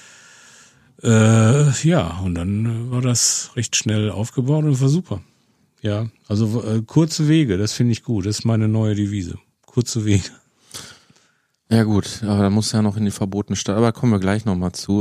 Ja, und dann war das recht schnell aufgebaut und war super. Ja, also kurze Wege, das finde ich gut. Das ist meine neue Devise. Kurze Wege. Ja gut, aber da muss ja noch in die verbotene Stadt. Aber kommen wir gleich nochmal zu.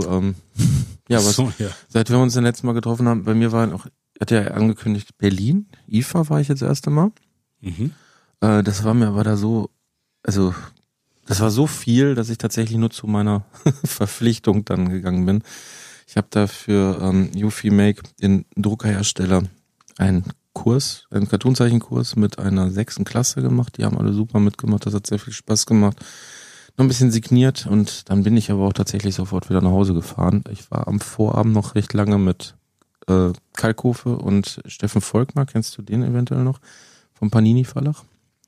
Seit wir uns das letzte Mal getroffen haben, bei mir hat er angekündigt, Berlin, IFA war ich jetzt das erste Mal. Mhm. Das war mir aber da so, also das war so viel, dass ich tatsächlich nur zu meiner Verpflichtung dann gegangen bin. Ich habe da für Eufy Make in Druckerhersteller einen Cartoonzeichenkurs mit einer 6. Klasse gemacht. Die haben alle super mitgemacht, das hat sehr viel Spaß gemacht. Noch ein bisschen signiert und dann bin ich aber auch tatsächlich sofort wieder nach Hause gefahren. Ich war am Vorabend noch recht lange mit Kalkofe und Steffen Volkmar, kennst du den eventuell noch? Vom Panini Verlag.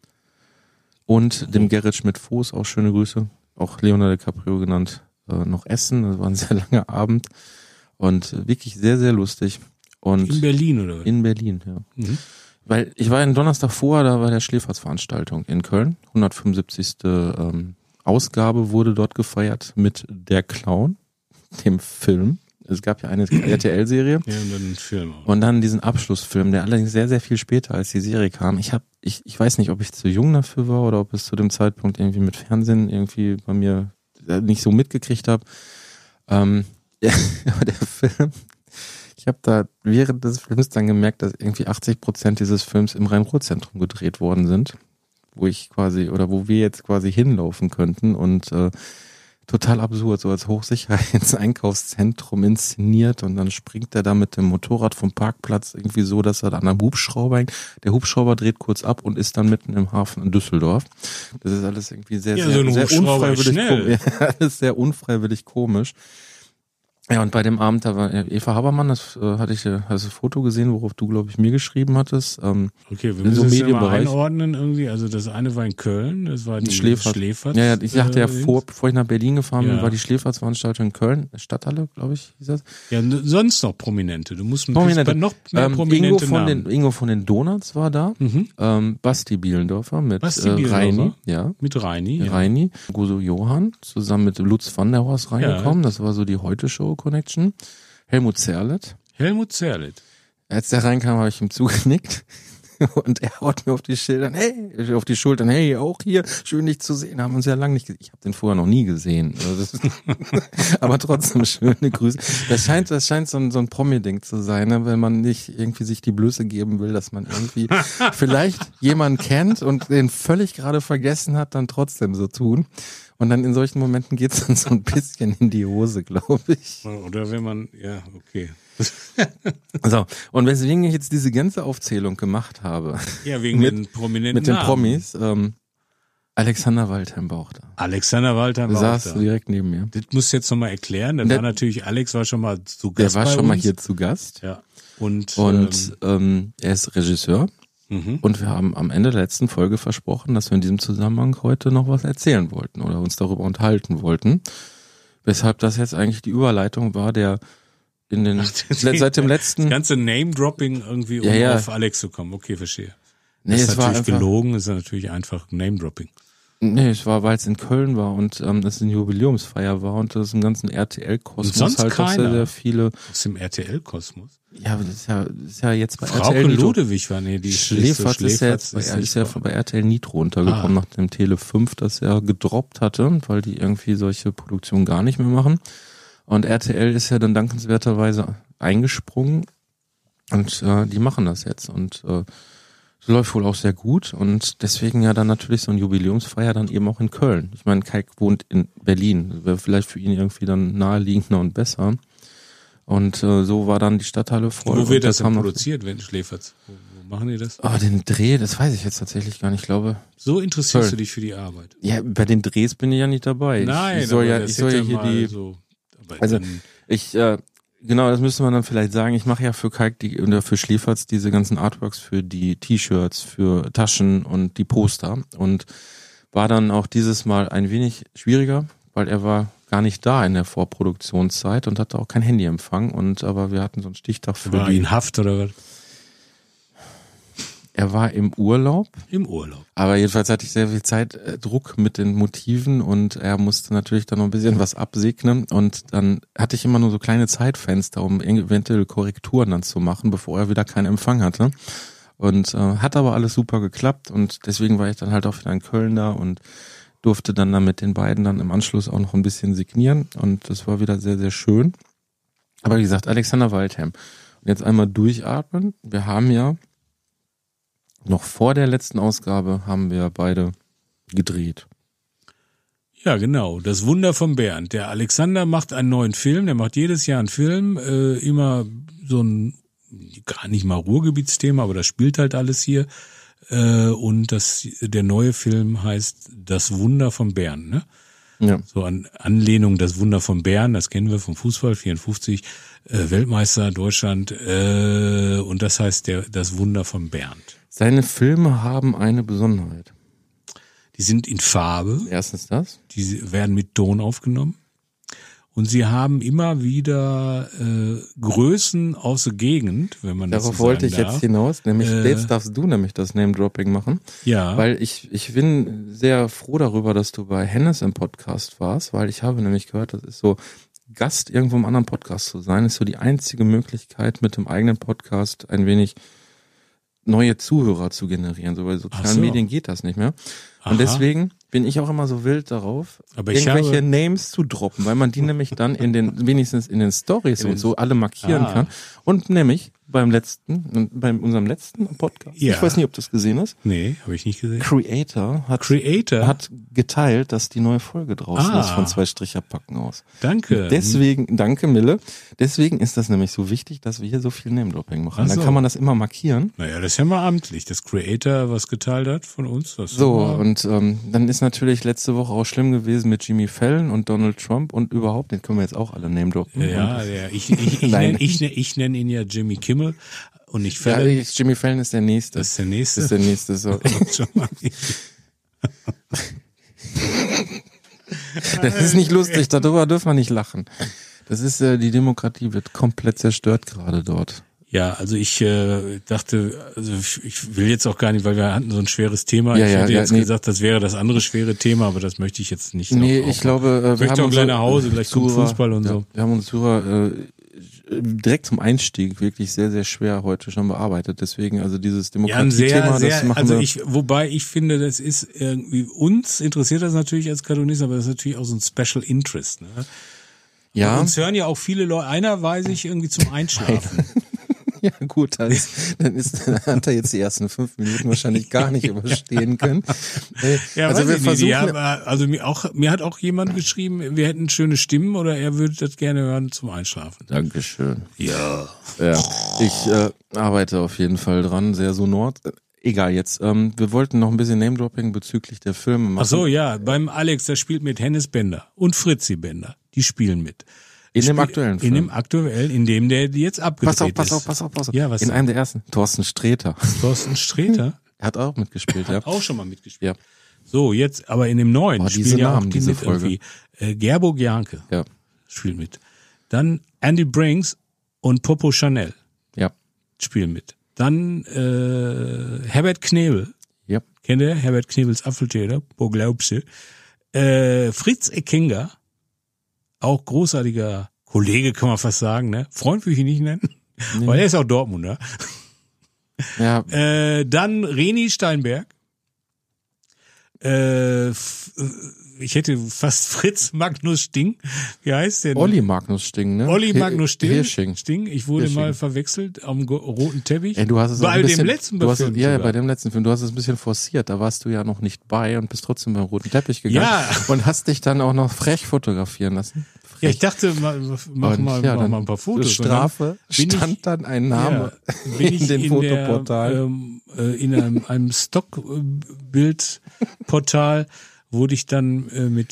Und dem Gerrit Schmidt-Voß, auch schöne Grüße, auch Leonardo DiCaprio genannt, noch essen. Das war ein sehr langer Abend und wirklich sehr, sehr lustig. Und in Berlin, oder? In Berlin, ja. Mhm. Weil ich war Donnerstag vorher, da war der Schläferz-Veranstaltung in Köln. 175. Ausgabe wurde dort gefeiert mit Der Clown, dem Film. Es gab ja eine RTL-Serie. Ja, und dann einen Film. Und dann diesen Abschlussfilm, der allerdings sehr, sehr viel später als die Serie kam. Ich weiß nicht, ob ich zu jung dafür war oder ob es zu dem Zeitpunkt irgendwie mit Fernsehen irgendwie bei mir nicht so mitgekriegt habe. Ja, aber der Film, ich habe da während des Films dann gemerkt, dass irgendwie 80% dieses Films im Rhein-Ruhr-Zentrum gedreht worden sind, wo wir jetzt quasi hinlaufen könnten und total absurd, so als Hochsicherheitseinkaufszentrum inszeniert und dann springt er da mit dem Motorrad vom Parkplatz irgendwie so, dass er da an einem Hubschrauber hängt. Der Hubschrauber dreht kurz ab und ist dann mitten im Hafen in Düsseldorf. Das ist alles irgendwie sehr unfreiwillig alles sehr unfreiwillig komisch. Ja, und bei dem Abend, da war Eva Habermann, hast du ein Foto gesehen, worauf du, glaube ich, mir geschrieben hattest. Okay, wir müssen es ja mal einordnen irgendwie. Also das eine war in Köln, das war die Schläferz. Ja, ich sagte bevor ich nach Berlin gefahren bin, war die Schläferz-Veranstaltung in Köln, Stadthalle, glaube ich, hieß das. Ja, sonst noch Prominente. Du musst noch mehr Prominente Ingo von den Donuts war da, Basti Bielendorfer mit Reini. Ja. Mit Reini. Reini. Goso Johann, zusammen mit Lutz van der Horst reingekommen. Ja. Das war so die Heute-Show Connection. Helmut Zerlett. Helmut Zerlett. Als der reinkam, habe ich ihm zugenickt. Und er haut mir auf die Schultern, hey, auch hier, schön dich zu sehen, haben uns ja lange nicht gesehen. Ich habe den vorher noch nie gesehen. Also aber trotzdem schöne Grüße. Das scheint so ein Promi-Ding zu sein, ne? Wenn man nicht irgendwie sich die Blöße geben will, dass man irgendwie vielleicht jemanden kennt und den völlig gerade vergessen hat, dann trotzdem so tun. Und dann in solchen Momenten geht's dann so ein bisschen in die Hose, glaube ich. Oder wenn man, ja, okay. So, und weswegen ich jetzt diese ganze Aufzählung gemacht habe. Ja, wegen den prominenten mit den Namen. Promis, Alexander Waldheim war auch da. Alexander Waldheim war auch saß da. direkt neben mir. Das musst du jetzt nochmal erklären. Alex war schon mal zu Gast. Der war bei schon mal uns. hier zu Gast. Ja. Und er ist Regisseur. Und wir haben am Ende der letzten Folge versprochen, dass wir in diesem Zusammenhang heute noch was erzählen wollten oder uns darüber unterhalten wollten. Weshalb das jetzt eigentlich die Überleitung war, der seit dem letzten... Das ganze Name-Dropping irgendwie, auf Alex zu kommen. Okay, verstehe. Nee, das es ist war natürlich einfach, gelogen, ist natürlich einfach Name-Dropping. Nee, es war, weil es in Köln war und es eine Jubiläumsfeier war und das im ganzen RTL-Kosmos halt auch sehr, sehr viele... Aus dem RTL-Kosmos? Ja, das ist ja jetzt bei Frauke RTL Ludewig war, nee, die Schläferz ist ja bei RTL Nitro untergekommen, nach dem Tele 5, das er gedroppt hatte, weil die irgendwie solche Produktionen gar nicht mehr machen. Und RTL ist ja dann dankenswerterweise eingesprungen und die machen das jetzt und läuft wohl auch sehr gut und deswegen ja dann natürlich so ein Jubiläumsfeier dann eben auch in Köln. Ich meine, Kalk wohnt in Berlin, wäre vielleicht für ihn irgendwie dann naheliegender und besser. Und so war dann die Stadthalle voll. Wo wird das denn produziert, wenn Schläferz? Wo machen die das? Den Dreh, das weiß ich jetzt tatsächlich gar nicht, ich glaube. So interessierst du dich für die Arbeit? Ja, bei den Drehs bin ich ja nicht dabei. Nein, ich soll ja hier die... So, also genau, das müsste man dann vielleicht sagen. Ich mache ja für Kalk oder für Schläferz diese ganzen Artworks für die T-Shirts, für Taschen und die Poster und war dann auch dieses Mal ein wenig schwieriger, weil er war gar nicht da in der Vorproduktionszeit und hatte auch kein Handyempfang aber wir hatten so einen Stichtag für war in Haft oder was? Er war im Urlaub. Im Urlaub. Aber jedenfalls hatte ich sehr viel Druck mit den Motiven und er musste natürlich dann noch ein bisschen was absegnen und dann hatte ich immer nur so kleine Zeitfenster, um eventuell Korrekturen dann zu machen, bevor er wieder keinen Empfang hatte. Und hat aber alles super geklappt und deswegen war ich dann halt auch wieder in Köln da und durfte dann mit den beiden dann im Anschluss auch noch ein bisschen signieren und das war wieder sehr, sehr schön. Aber wie gesagt, Alexander Waldheim. Und jetzt einmal durchatmen. Wir haben ja noch vor der letzten Ausgabe haben wir beide gedreht. Ja, genau. Das Wunder von Bernd. Der Alexander macht einen neuen Film. Der macht jedes Jahr einen Film. Immer so ein, gar nicht mal Ruhrgebietsthema, aber das spielt halt alles hier. Und der neue Film heißt Das Wunder von Bern, ne? Ja. So an Anlehnung Das Wunder von Bern, das kennen wir vom Fußball, 54, Weltmeister Deutschland, und das heißt Das Wunder von Bernd. Seine Filme haben eine Besonderheit. Die sind in Farbe. Erstens das. Die werden mit Ton aufgenommen. Und sie haben immer wieder Größen aus der Gegend, wenn man das so sagen darf. Darauf wollte ich jetzt hinaus, nämlich jetzt darfst du nämlich das Name-Dropping machen. Ja. Weil ich bin sehr froh darüber, dass du bei Hennes im Podcast warst, weil ich habe nämlich gehört, das ist so, Gast irgendwo im anderen Podcast zu sein, ist so die einzige Möglichkeit, mit dem eigenen Podcast ein wenig neue Zuhörer zu generieren. So bei sozialen Medien geht das nicht mehr. Und deswegen bin ich auch immer so wild darauf, irgendwelche Names zu droppen, weil man die nämlich dann wenigstens in den Stories und so alle markieren kann. Und nämlich bei unserem letzten Podcast, ich weiß nicht, ob du das gesehen hast. Nee, habe ich nicht gesehen. Creator hat geteilt, dass die neue Folge draußen ist von 2 Stricher Packen aus. Danke. Danke Mille. Deswegen ist das nämlich so wichtig, dass wir hier so viel Name-Dropping machen. Dann kann man das immer markieren. Naja, das ist ja mal amtlich, dass Creator was geteilt hat von uns. Und dann ist natürlich letzte Woche auch schlimm gewesen mit Jimmy Fallon und Donald Trump und überhaupt, den können wir jetzt auch alle Name-droppen. Ja, ich nenne ihn ja Jimmy Kimmel und nicht Fallon. Ja, Jimmy Fallon ist der Nächste. Das ist der Nächste? Das ist der Nächste, so. Das ist nicht lustig, darüber dürfen wir nicht lachen. Das ist, die Demokratie wird komplett zerstört gerade dort. Ja, also ich dachte, also ich will jetzt auch gar nicht, weil wir hatten so ein schweres Thema. Ich hätte jetzt gesagt, das wäre das andere schwere Thema, aber das möchte ich jetzt nicht. Nee, ich glaube, wir haben auch gleich nach Hause, gleich kommt Fußball und so. Wir haben uns direkt zum Einstieg wirklich sehr, sehr schwer heute schon bearbeitet. Deswegen, also dieses Ja, ein Demokratie-Thema, das machen wir. wobei ich finde, das ist irgendwie, uns interessiert das natürlich als Cartoonist, aber das ist natürlich auch so ein Special Interest, ne? Ja. Uns hören ja auch viele Leute, einer weiß ich irgendwie zum Einschlafen. Ja gut, dann hat er jetzt die ersten 5 Minuten wahrscheinlich gar nicht überstehen können. Ja, also wir versuchen, mir hat auch jemand geschrieben, wir hätten schöne Stimmen oder er würde das gerne hören zum Einschlafen. Dankeschön. Ja. Ja, ich arbeite auf jeden Fall dran, sehr sonor. Egal jetzt. Wir wollten noch ein bisschen Name-Dropping bezüglich der Filme machen. Ach so, ja, beim Alex, der spielt mit Hennes Bender und Fritzi Bender. Die spielen mit. In dem aktuellen Film. In dem aktuellen, in dem der jetzt abgedreht ist. Pass auf. Ja, was in denn? einem der ersten. Thorsten Sträter. Thorsten Sträter? Er hat auch mitgespielt, ja. Hat auch schon mal mitgespielt. Ja. So, jetzt, aber in dem neuen Oh, spielen diese ja auch Namen, die diese mit Folge. irgendwie. Gerbo Gianke Ja. spielt mit. Dann Andy Brinks und Popo Chanel Ja. spielen mit. Dann Herbert Knebel. Ja. Kennt ihr? Herbert Knebels Apfeltäter. Wo glaubst du? Fritz Eckinger. Auch großartiger Kollege, kann man fast sagen, ne? Freund würde ich ihn nicht nennen. Nee. Weil er ist auch Dortmunder. Ja. Dann Reni Steinberg. Ich hätte fast Fritz Magnus Sting. Wie heißt der? Olli Magnus Sting, ne? Olli Magnus Sting. Hirsching. Sting. Ich wurde Hirsching. mal verwechselt am roten Teppich. Ey, du hast es bei ein bisschen, dem letzten du hast, Film ja, sogar. bei dem letzten Film. Du hast es ein bisschen forciert. Da warst du ja noch nicht bei und bist trotzdem beim roten Teppich gegangen. Ja. Und hast dich dann auch noch frech fotografieren lassen. Frech. Ja, ich dachte, mach Und mal, ja, mach dann mal ein paar Fotos. zur Strafe bin ich- stand dann ein Name bin ich in den Fotoportal. In einem Stockbildportal wurde ich dann mit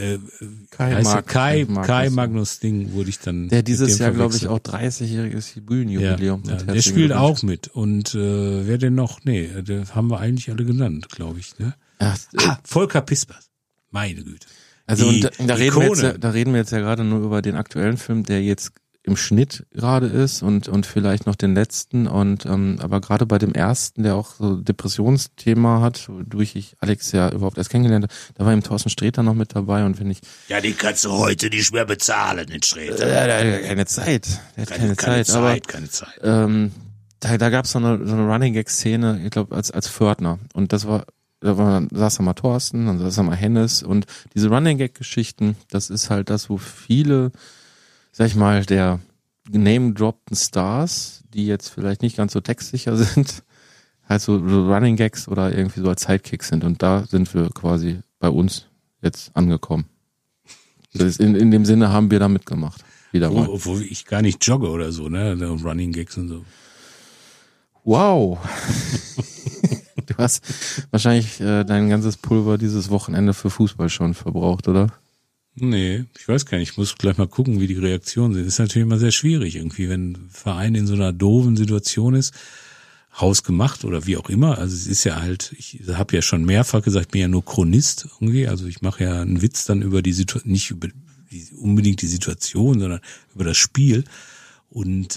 Kai Magnus Ding wurde ich dann. Der dieses mit dem Jahr, glaube ich, verwechselt. auch 30-jähriges Bühnenjubiläum Ja, hat. der Herzlichen spielt Glückwunsch. auch mit. Und wer denn noch? Nee, der haben wir eigentlich alle genannt, glaube ich. Ne? Ja, Volker Pispers. Meine Güte. also Die und da reden wir Ikone. jetzt ja gerade nur über den aktuellen Film, der jetzt im Schnitt gerade ist und vielleicht noch den letzten und aber gerade bei dem ersten, der auch so Depressionsthema hat, wodurch ich Alex ja überhaupt erst kennengelernt habe, da war eben Thorsten Sträter noch mit dabei und wenn ich Ja, die kannst du heute nicht mehr bezahlen, den Sträter. der hat keine Zeit, keine Zeit, aber keine Zeit. da gab es so eine Running Gag Szene, ich glaube als Pförtner und da saß da mal Thorsten, dann saß da mal Hennes und diese Running Gag Geschichten, das ist halt das, wo viele, sag ich mal, der name-droppten Stars, die jetzt vielleicht nicht ganz so textsicher sind, halt so Running Gags oder irgendwie so als Sidekicks sind und da sind wir quasi bei uns jetzt angekommen. Das ist in dem Sinne haben wir da mitgemacht. Wieder mal. Wo ich gar nicht jogge oder so, ne? Running Gags und so. Wow. Du hast wahrscheinlich dein ganzes Pulver dieses Wochenende für Fußball schon verbraucht, oder? Nee, ich weiß gar nicht. Ich muss gleich mal gucken, wie die Reaktionen sind. Das ist natürlich immer sehr schwierig irgendwie, wenn ein Verein in so einer doofen Situation ist, hausgemacht oder wie auch immer. Also es ist ja halt, ich habe ja schon mehrfach gesagt, ich bin ja nur Chronist irgendwie. Also ich mache ja einen Witz dann über die Situation, nicht über unbedingt die Situation, sondern über das Spiel. Und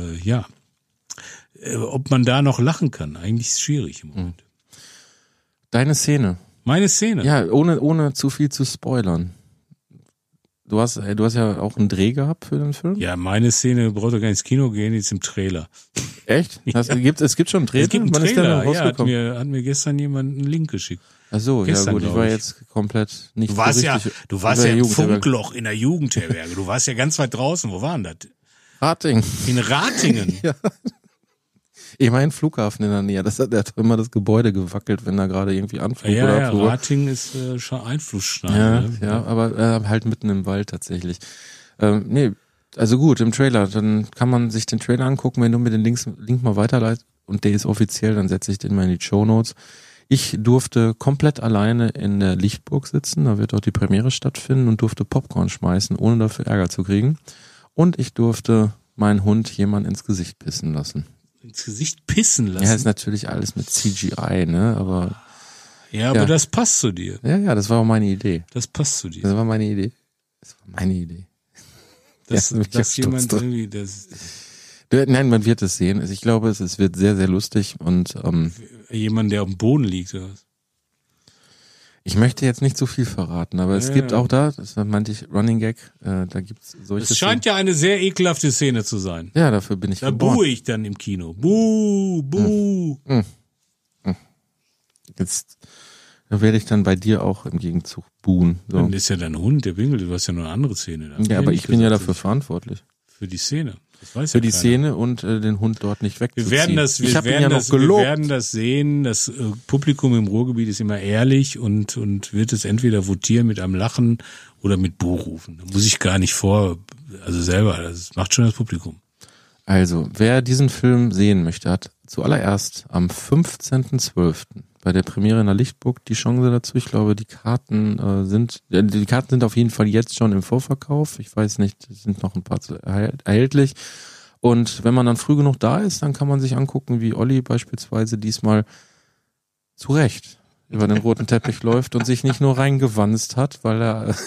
ob man da noch lachen kann, eigentlich ist es schwierig im Moment. Deine Szene. Meine Szene. Ja, ohne zu viel zu spoilern. Du hast ja auch einen Dreh gehabt für den Film? Ja, meine Szene braucht doch gar nicht ins Kino gehen, jetzt im Trailer. Echt? Es gibt schon einen Trailer? Es gibt einen Wann ist der Trailer, denn ja, rausgekommen? hat mir gestern jemand einen Link geschickt. Ach so, ja gestern, gut, ich glaub war ich. jetzt komplett nicht Du warst so ja richtig im über Jugendherberge. Funkloch in der Jugendherberge. Du warst ja ganz weit draußen. Wo waren das? Rating. In Ratingen. Ja. Ich meine Flughafen in der Nähe. Der hat immer das Gebäude gewackelt, wenn da gerade irgendwie Anflug oder Ja, Abflug war. Ratingen ist schon Einflussstein. Ja, Ne? ja, aber halt mitten im Wald tatsächlich. Nee, also gut, im Trailer, dann kann man sich den Trailer angucken, wenn du mir den Link mal weiterleitest und der ist offiziell, dann setze ich den mal in die Shownotes. Ich durfte komplett alleine in der Lichtburg sitzen, da wird auch die Premiere stattfinden und durfte Popcorn schmeißen, ohne dafür Ärger zu kriegen. Und ich durfte meinen Hund jemand ins Gesicht pissen lassen. Ins Gesicht pissen lassen. Ja, ist natürlich alles mit CGI, ne, aber Ja, aber ja. das passt zu dir. ja, das war auch meine Idee. Das passt zu dir. Das war meine Idee. Dass, Ja, bin ich dass auch jemand stolz drauf. irgendwie das Nein, man wird es sehen. Ich glaube, es wird sehr, sehr lustig und jemand, der auf dem Boden liegt oder was? Ich möchte jetzt nicht zu viel verraten, aber es gibt auch das meinte ich Running Gag, da gibt's solche. Es scheint ja eine sehr ekelhafte Szene zu sein. Ja, dafür bin ich Da geboren. buhe ich dann im Kino. Buh. Jetzt da werde ich dann bei dir auch im Gegenzug buhen. So. Dann ist ja dein Hund, der Bingel, du hast ja nur eine andere Szene. Da. Ja, aber ich bin ja dafür verantwortlich. Für die Szene. Das weiß Für ja die keiner. Szene und den Hund dort nicht wegzuziehen. Wir werden das, ich habe ihn ja werden noch das, wir gelobt. werden das sehen. Das Publikum im Ruhrgebiet ist immer ehrlich und wird es entweder votieren mit einem Lachen oder mit Buhrufen. Da muss ich gar nicht selber. Das macht schon das Publikum. Also, wer diesen Film sehen möchte, hat zuallererst am 15.12. bei der Premiere in der Lichtburg die Chance dazu. Ich glaube, die Karten sind auf jeden Fall jetzt schon im Vorverkauf. Ich weiß nicht, es sind noch ein paar erhältlich. Und wenn man dann früh genug da ist, dann kann man sich angucken, wie Olli beispielsweise diesmal zu Recht über den roten Teppich läuft und sich nicht nur reingewanzt hat, weil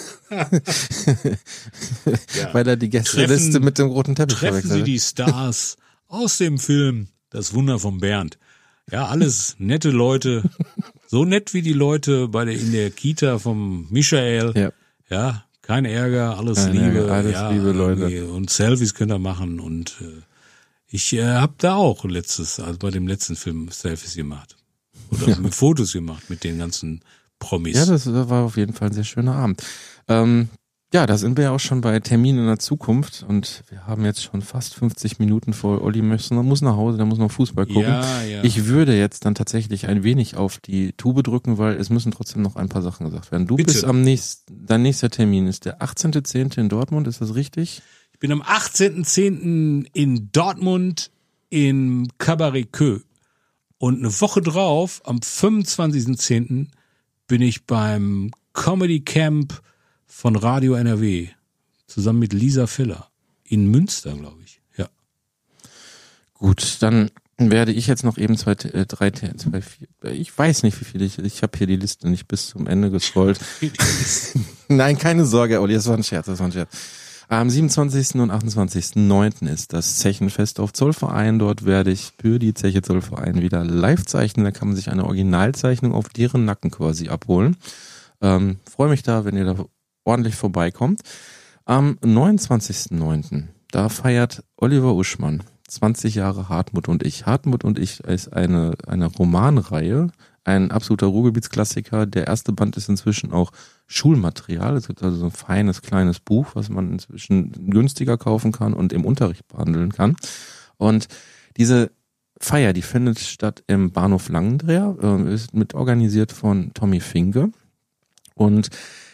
er die Gästeliste mit dem roten Teppich Treffen verwechselt. Sie die Stars aus dem Film Das Wunder von Bernd. Ja, alles nette Leute. So nett wie die Leute in der Kita vom Michael. Ja. Ja, kein Ärger, alles Kein Liebe. Ärger, alles Liebe, Leute. Und Selfies könnt ihr machen. Und ich habe da auch bei dem letzten Film Selfies gemacht. Oder Fotos gemacht mit den ganzen Promis. Ja, das war auf jeden Fall ein sehr schöner Abend. Ja, da sind wir ja auch schon bei Terminen in der Zukunft und wir haben jetzt schon fast 50 Minuten vor. Olli muss nach Hause, der muss noch Fußball gucken. Ja. Ich würde jetzt dann tatsächlich ein wenig auf die Tube drücken, weil es müssen trotzdem noch ein paar Sachen gesagt werden. Du Bitte. bist dein nächster Termin ist der 18.10. in Dortmund, ist das richtig? Ich bin am 18.10. in Dortmund im Cabaret Kö. Und eine Woche drauf, am 25.10. bin ich beim Comedy Camp von Radio NRW. Zusammen mit Lisa Filler. In Münster, glaube ich. Ja. Gut, dann werde ich jetzt noch eben ich weiß nicht, wie viele ich habe hier die Liste nicht bis zum Ende gescrollt. Nein, keine Sorge, Olli, das war ein Scherz. Am 27. und 28.09. ist das Zechenfest auf Zollverein. Dort werde ich für die Zeche Zollverein wieder live zeichnen. Da kann man sich eine Originalzeichnung auf deren Nacken quasi abholen. Freue mich da, wenn ihr da ordentlich vorbeikommt. Am 29.09. da feiert Oliver Uschmann 20 Jahre Hartmut und ich. Hartmut und ich ist eine Romanreihe, ein absoluter Ruhrgebietsklassiker. Der erste Band ist inzwischen auch Schulmaterial. Es gibt also so ein feines, kleines Buch, was man inzwischen günstiger kaufen kann und im Unterricht behandeln kann. Und diese Feier, die findet statt im Bahnhof Langendreher, ist mit organisiert von Tommy Finke und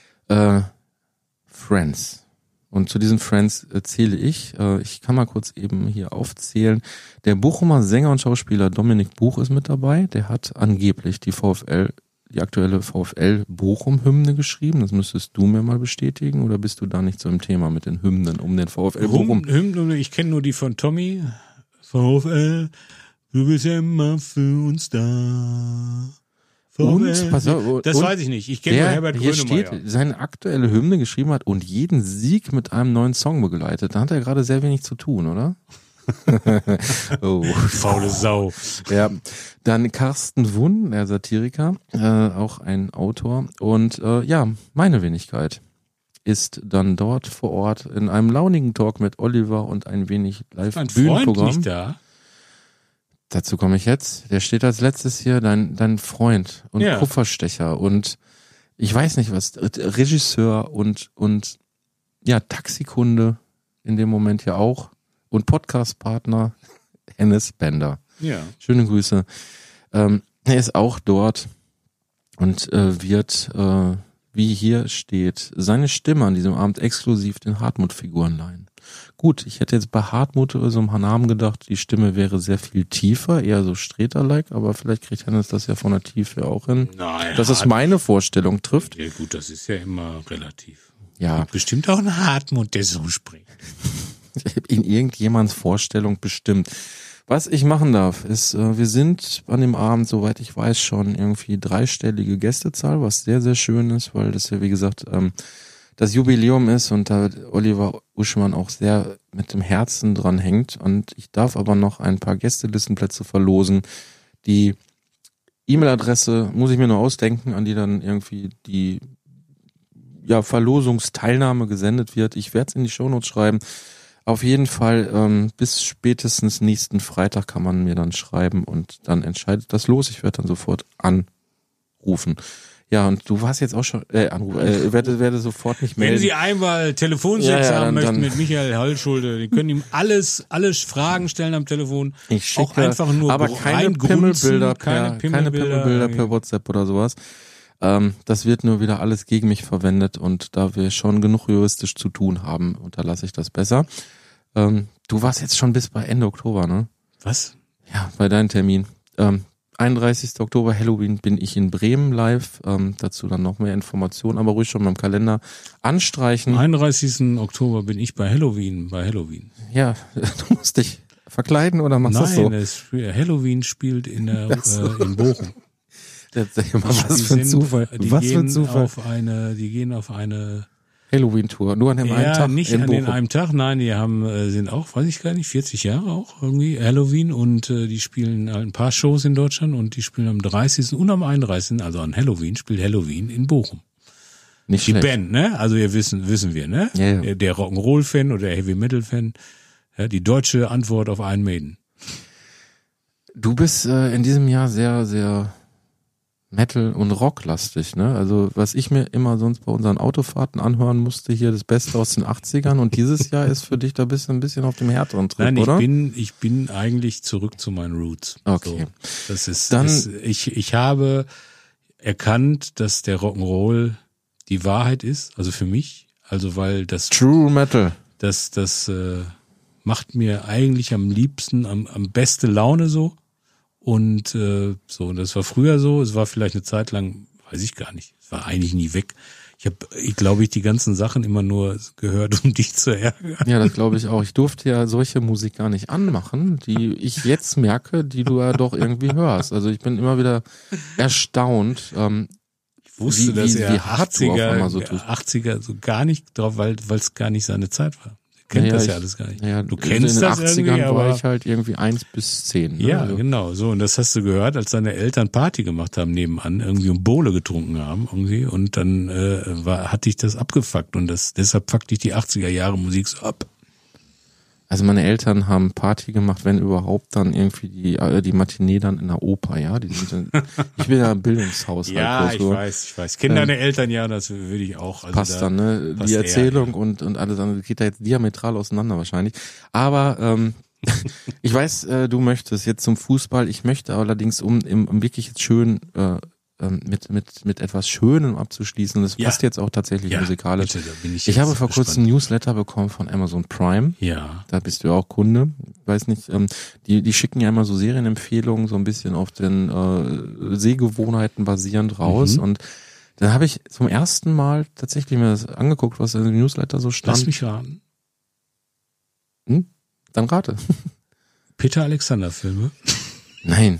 Friends. Und zu diesen Friends zähle ich. Ich kann mal kurz eben hier aufzählen. Der Bochumer Sänger und Schauspieler Dominik Buch ist mit dabei. Der hat angeblich die aktuelle VfL Bochum-Hymne geschrieben. Das müsstest du mir mal bestätigen. Oder bist du da nicht so im Thema mit den Hymnen um den VfL Bochum? Hymnen, ich kenne nur die von Tommy. VfL, du bist ja immer für uns da. Und, pass auf, das und weiß ich nicht. Ich kenne nur Herbert hier Grönemeyer. steht, seine aktuelle Hymne geschrieben hat und jeden Sieg mit einem neuen Song begleitet. Da hat er gerade sehr wenig zu tun, oder? Oh. Faule Sau. Ja, dann Carsten Wunn, der Satiriker, auch ein Autor. Und meine Wenigkeit ist dann dort vor Ort in einem launigen Talk mit Oliver und ein wenig Live-Bühnenprogramm. Mein Freund nicht da. Dazu komme ich jetzt. Der steht als letztes hier, dein Freund und Kupferstecher und ich weiß nicht was, Regisseur und Taxikunde in dem Moment ja auch und Podcastpartner Hennes Bender. Ja. Schöne Grüße. Er ist auch dort und wird, wie hier steht, seine Stimme an diesem Abend exklusiv den Hartmut-Figuren leihen. Gut, ich hätte jetzt bei Hartmut oder so einem Namen gedacht, die Stimme wäre sehr viel tiefer, eher so Streter-like, aber vielleicht kriegt Hennes das ja von der Tiefe auch hin. Nein, dass es meine Vorstellung trifft. Ja gut, das ist ja immer relativ. Ja. Bestimmt auch ein Hartmut, der so spricht. In irgendjemands Vorstellung bestimmt. Was ich machen darf, ist, wir sind an dem Abend, soweit ich weiß, schon irgendwie dreistellige Gästezahl, was sehr, sehr schön ist, weil das ja, wie gesagt, das Jubiläum ist und da Oliver Uschmann auch sehr mit dem Herzen dran hängt. Und ich darf aber noch ein paar Gästelistenplätze verlosen, die E-Mail-Adresse muss ich mir nur ausdenken, an die dann irgendwie die Verlosungsteilnahme gesendet wird. Ich werde es in die Shownotes schreiben. Auf jeden Fall bis spätestens nächsten Freitag kann man mir dann schreiben und dann entscheidet das Los. Ich werde dann sofort anrufen. Ja, und du warst jetzt auch schon, werde sofort nicht melden. Wenn Sie einmal Telefonsex haben möchten mit Michael Hallschulde, die können ihm alles Fragen stellen am Telefon. Ich schicke auch einfach nur aber keine Pimmelbilder per WhatsApp oder sowas. Das wird nur wieder alles gegen mich verwendet und da wir schon genug juristisch zu tun haben, unterlasse ich das besser. Du warst jetzt schon bis bei Ende Oktober, ne? Was? Ja, bei deinem Termin. 31. Oktober, Halloween, bin ich in Bremen live. Dazu dann noch mehr Informationen, aber ruhig schon mal im Kalender anstreichen. Am 31. Oktober bin ich bei Halloween. Ja, du musst dich verkleiden oder machst du das so? Nein, Halloween spielt in Bochum. Was für ein Zufall. Die gehen auf eine Halloween-Tour, nur an dem einen Tag. Nicht an dem einen Tag, nein, die sind auch, weiß ich gar nicht, 40 Jahre auch irgendwie Halloween und die spielen ein paar Shows in Deutschland und die spielen am 30. und am 31. also an Halloween, spielt Halloween in Bochum. Nicht die schlecht. Band, ne? Also wissen wir, ne? Ja. Der Rock'n'Roll-Fan oder der Heavy-Metal-Fan, ja, die deutsche Antwort auf Iron Maiden. Du bist in diesem Jahr sehr, sehr Metal- und Rocklastig, ne? Also was ich mir immer sonst bei unseren Autofahrten anhören musste, hier das Beste aus den 80ern und dieses Jahr ist für dich da bist du ein bisschen auf dem härteren Trip, Nein, oder? Ich bin eigentlich zurück zu meinen Roots. Okay. So, das ist, ich habe erkannt, dass der Rock'n'Roll die Wahrheit ist, also für mich, also weil das True Metal. Das macht mir eigentlich am liebsten, am beste Laune so. Und und das war früher so, es war vielleicht eine Zeit lang, weiß ich gar nicht, es war eigentlich nie weg. Ich glaube, die ganzen Sachen immer nur gehört, um dich zu ärgern. Ja, das glaube ich auch. Ich durfte ja solche Musik gar nicht anmachen, die ich jetzt merke, die du ja doch irgendwie hörst. Also ich bin immer wieder erstaunt, ich wusste, dass er hart du auf einmal so tust. 80er so gar nicht drauf, weil es gar nicht seine Zeit war. Kennt das ja alles gar nicht. Ja, du kennst das irgendwie, in den 80ern aber war ich halt irgendwie 1 bis 10. Ne? Ja, also. Genau. So, und das hast du gehört, als deine Eltern Party gemacht haben nebenan, irgendwie und Bowle getrunken haben irgendwie und dann hat dich das abgefuckt und deshalb fuckt dich die 80er Jahre Musik so ab. Also meine Eltern haben Party gemacht, wenn überhaupt, dann irgendwie die Matinee dann in der Oper, ja. Ich bin ja im Bildungshaushalt. Ja, ich weiß. Ich kenne deine Eltern ja, das würde ich auch. Also passt dann, ne? Die Erzählung und alles andere geht da jetzt diametral auseinander wahrscheinlich. Aber ich weiß, du möchtest jetzt zum Fußball. Ich möchte allerdings, um wirklich jetzt schön mit etwas Schönem abzuschließen. Das passt jetzt auch tatsächlich musikalisch. Bitte, da bin ich habe vor kurzem ein Newsletter bekommen von Amazon Prime. Ja. Da bist du ja auch Kunde. Weiß nicht, die schicken ja immer so Serienempfehlungen so ein bisschen auf den Sehgewohnheiten basierend raus. Und dann habe ich zum ersten Mal tatsächlich mir das angeguckt, was in dem Newsletter so stand. Lass mich raten. Dann rate. Peter Alexander Filme? Nein.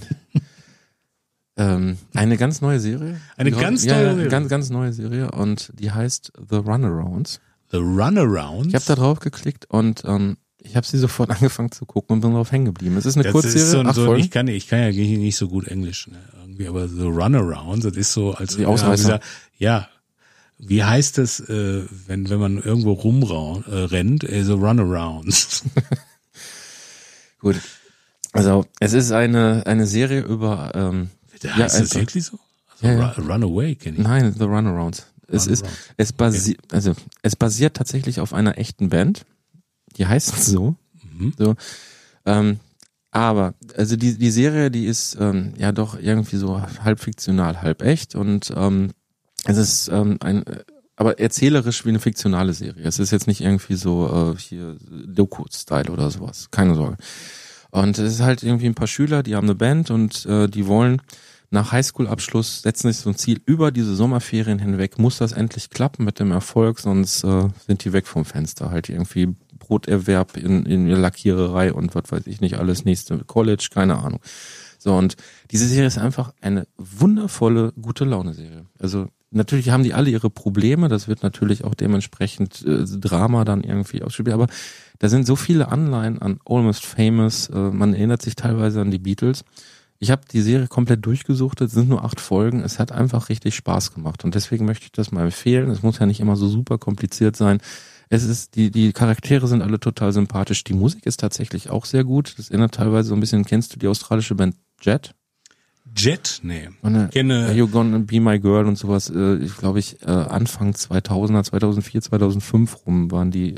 Eine ganz neue Serie. Ganz neue Serie und die heißt The Runarounds. The Runarounds? Ich habe da drauf geklickt und ich habe sie sofort angefangen zu gucken und bin drauf hängen geblieben. Es ist eine Kurzserie. Ich kann ja nicht so gut Englisch, ne, irgendwie, aber The Runarounds, das ist so als die Ausreißer. Ja. Wie heißt es, wenn man irgendwo rennt? The Runarounds. Gut. Also es ist eine Serie über heißt das wirklich so? Also Runaway kenne ich. Nein, The Runarounds. Es basiert tatsächlich auf einer echten Band. Die heißt so. So. Aber also die Serie, die ist ja doch irgendwie so halb fiktional, halb echt und es ist aber erzählerisch wie eine fiktionale Serie. Es ist jetzt nicht irgendwie so hier Doku-Style oder sowas. Keine Sorge. Und es ist halt irgendwie ein paar Schüler, die haben eine Band und die wollen nach Highschool-Abschluss, setzen sich so ein Ziel, über diese Sommerferien hinweg muss das endlich klappen mit dem Erfolg, sonst sind die weg vom Fenster. Halt irgendwie Broterwerb in Lackiererei und was weiß ich nicht alles, nächste College, keine Ahnung. So, und diese Serie ist einfach eine wundervolle, gute Laune-Serie. Also natürlich haben die alle ihre Probleme, das wird natürlich auch dementsprechend Drama dann irgendwie ausspielen, aber da sind so viele Anleihen an Almost Famous, man erinnert sich teilweise an die Beatles. Ich habe die Serie komplett durchgesuchtet, es sind nur 8 Folgen, es hat einfach richtig Spaß gemacht und deswegen möchte ich das mal empfehlen. Es muss ja nicht immer so super kompliziert sein. Es ist, die Charaktere sind alle total sympathisch, die Musik ist tatsächlich auch sehr gut. Das erinnert teilweise so ein bisschen, kennst du die australische Band Jet? Jet? Nee. Ich kenne You Gonna Be My Girl und sowas, ich glaube Anfang 2000er, 2004, 2005 rum waren die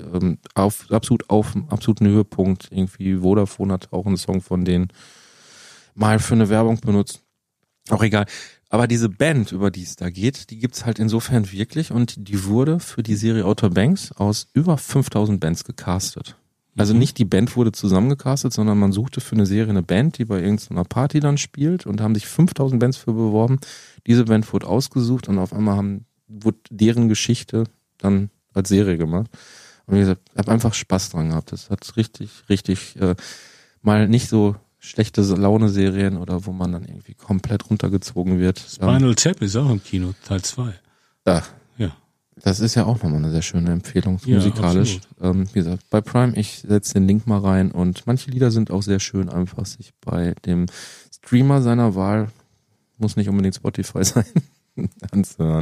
absoluten Höhepunkt. Irgendwie Vodafone hat auch einen Song von denen mal für eine Werbung benutzt. Auch egal. Aber diese Band, über die es da geht, die gibt's halt insofern wirklich und die wurde für die Serie Outer Banks aus über 5000 Bands gecastet. Also nicht die Band wurde zusammengecastet, sondern man suchte für eine Serie eine Band, die bei irgendeiner Party dann spielt und haben sich 5000 Bands für beworben. Diese Band wurde ausgesucht und auf einmal wurde deren Geschichte dann als Serie gemacht. Und wie gesagt, ich habe einfach Spaß dran gehabt. Das hat richtig mal nicht so schlechte Laune-Serien oder wo man dann irgendwie komplett runtergezogen wird. Spinal Tap ist auch im Kino, Teil 2. Ja. Ja. Das ist ja auch nochmal eine sehr schöne Empfehlung, musikalisch. Wie gesagt, bei Prime, ich setze den Link mal rein und manche Lieder sind auch sehr schön, einfach sich bei dem Streamer seiner Wahl, muss nicht unbedingt Spotify sein, anzuhören.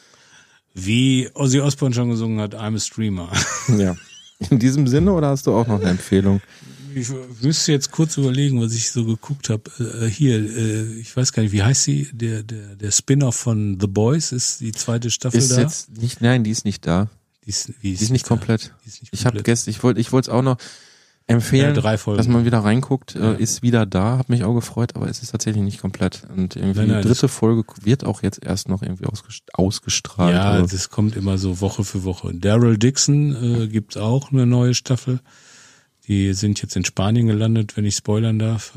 Wie Ozzy Osbourne schon gesungen hat, I'm a Streamer. Ja. In diesem Sinne oder hast du auch noch eine Empfehlung? Ich müsste jetzt kurz überlegen, was ich so geguckt habe. Ich weiß gar nicht, wie heißt sie? Der Spin-off von The Boys ist die zweite Staffel ist da. Jetzt nicht, nein, die ist nicht da. Die ist nicht komplett. Ich wollte es auch noch empfehlen, 3 Folgen. dass man wieder reinguckt, ist wieder da, hat mich auch gefreut, aber es ist tatsächlich nicht komplett. Und irgendwie die 3. Folge wird auch jetzt erst noch irgendwie ausgestrahlt. Ja, also. Das kommt immer so Woche für Woche. Daryl Dixon gibt's auch eine neue Staffel. Die sind jetzt in Spanien gelandet, wenn ich spoilern darf.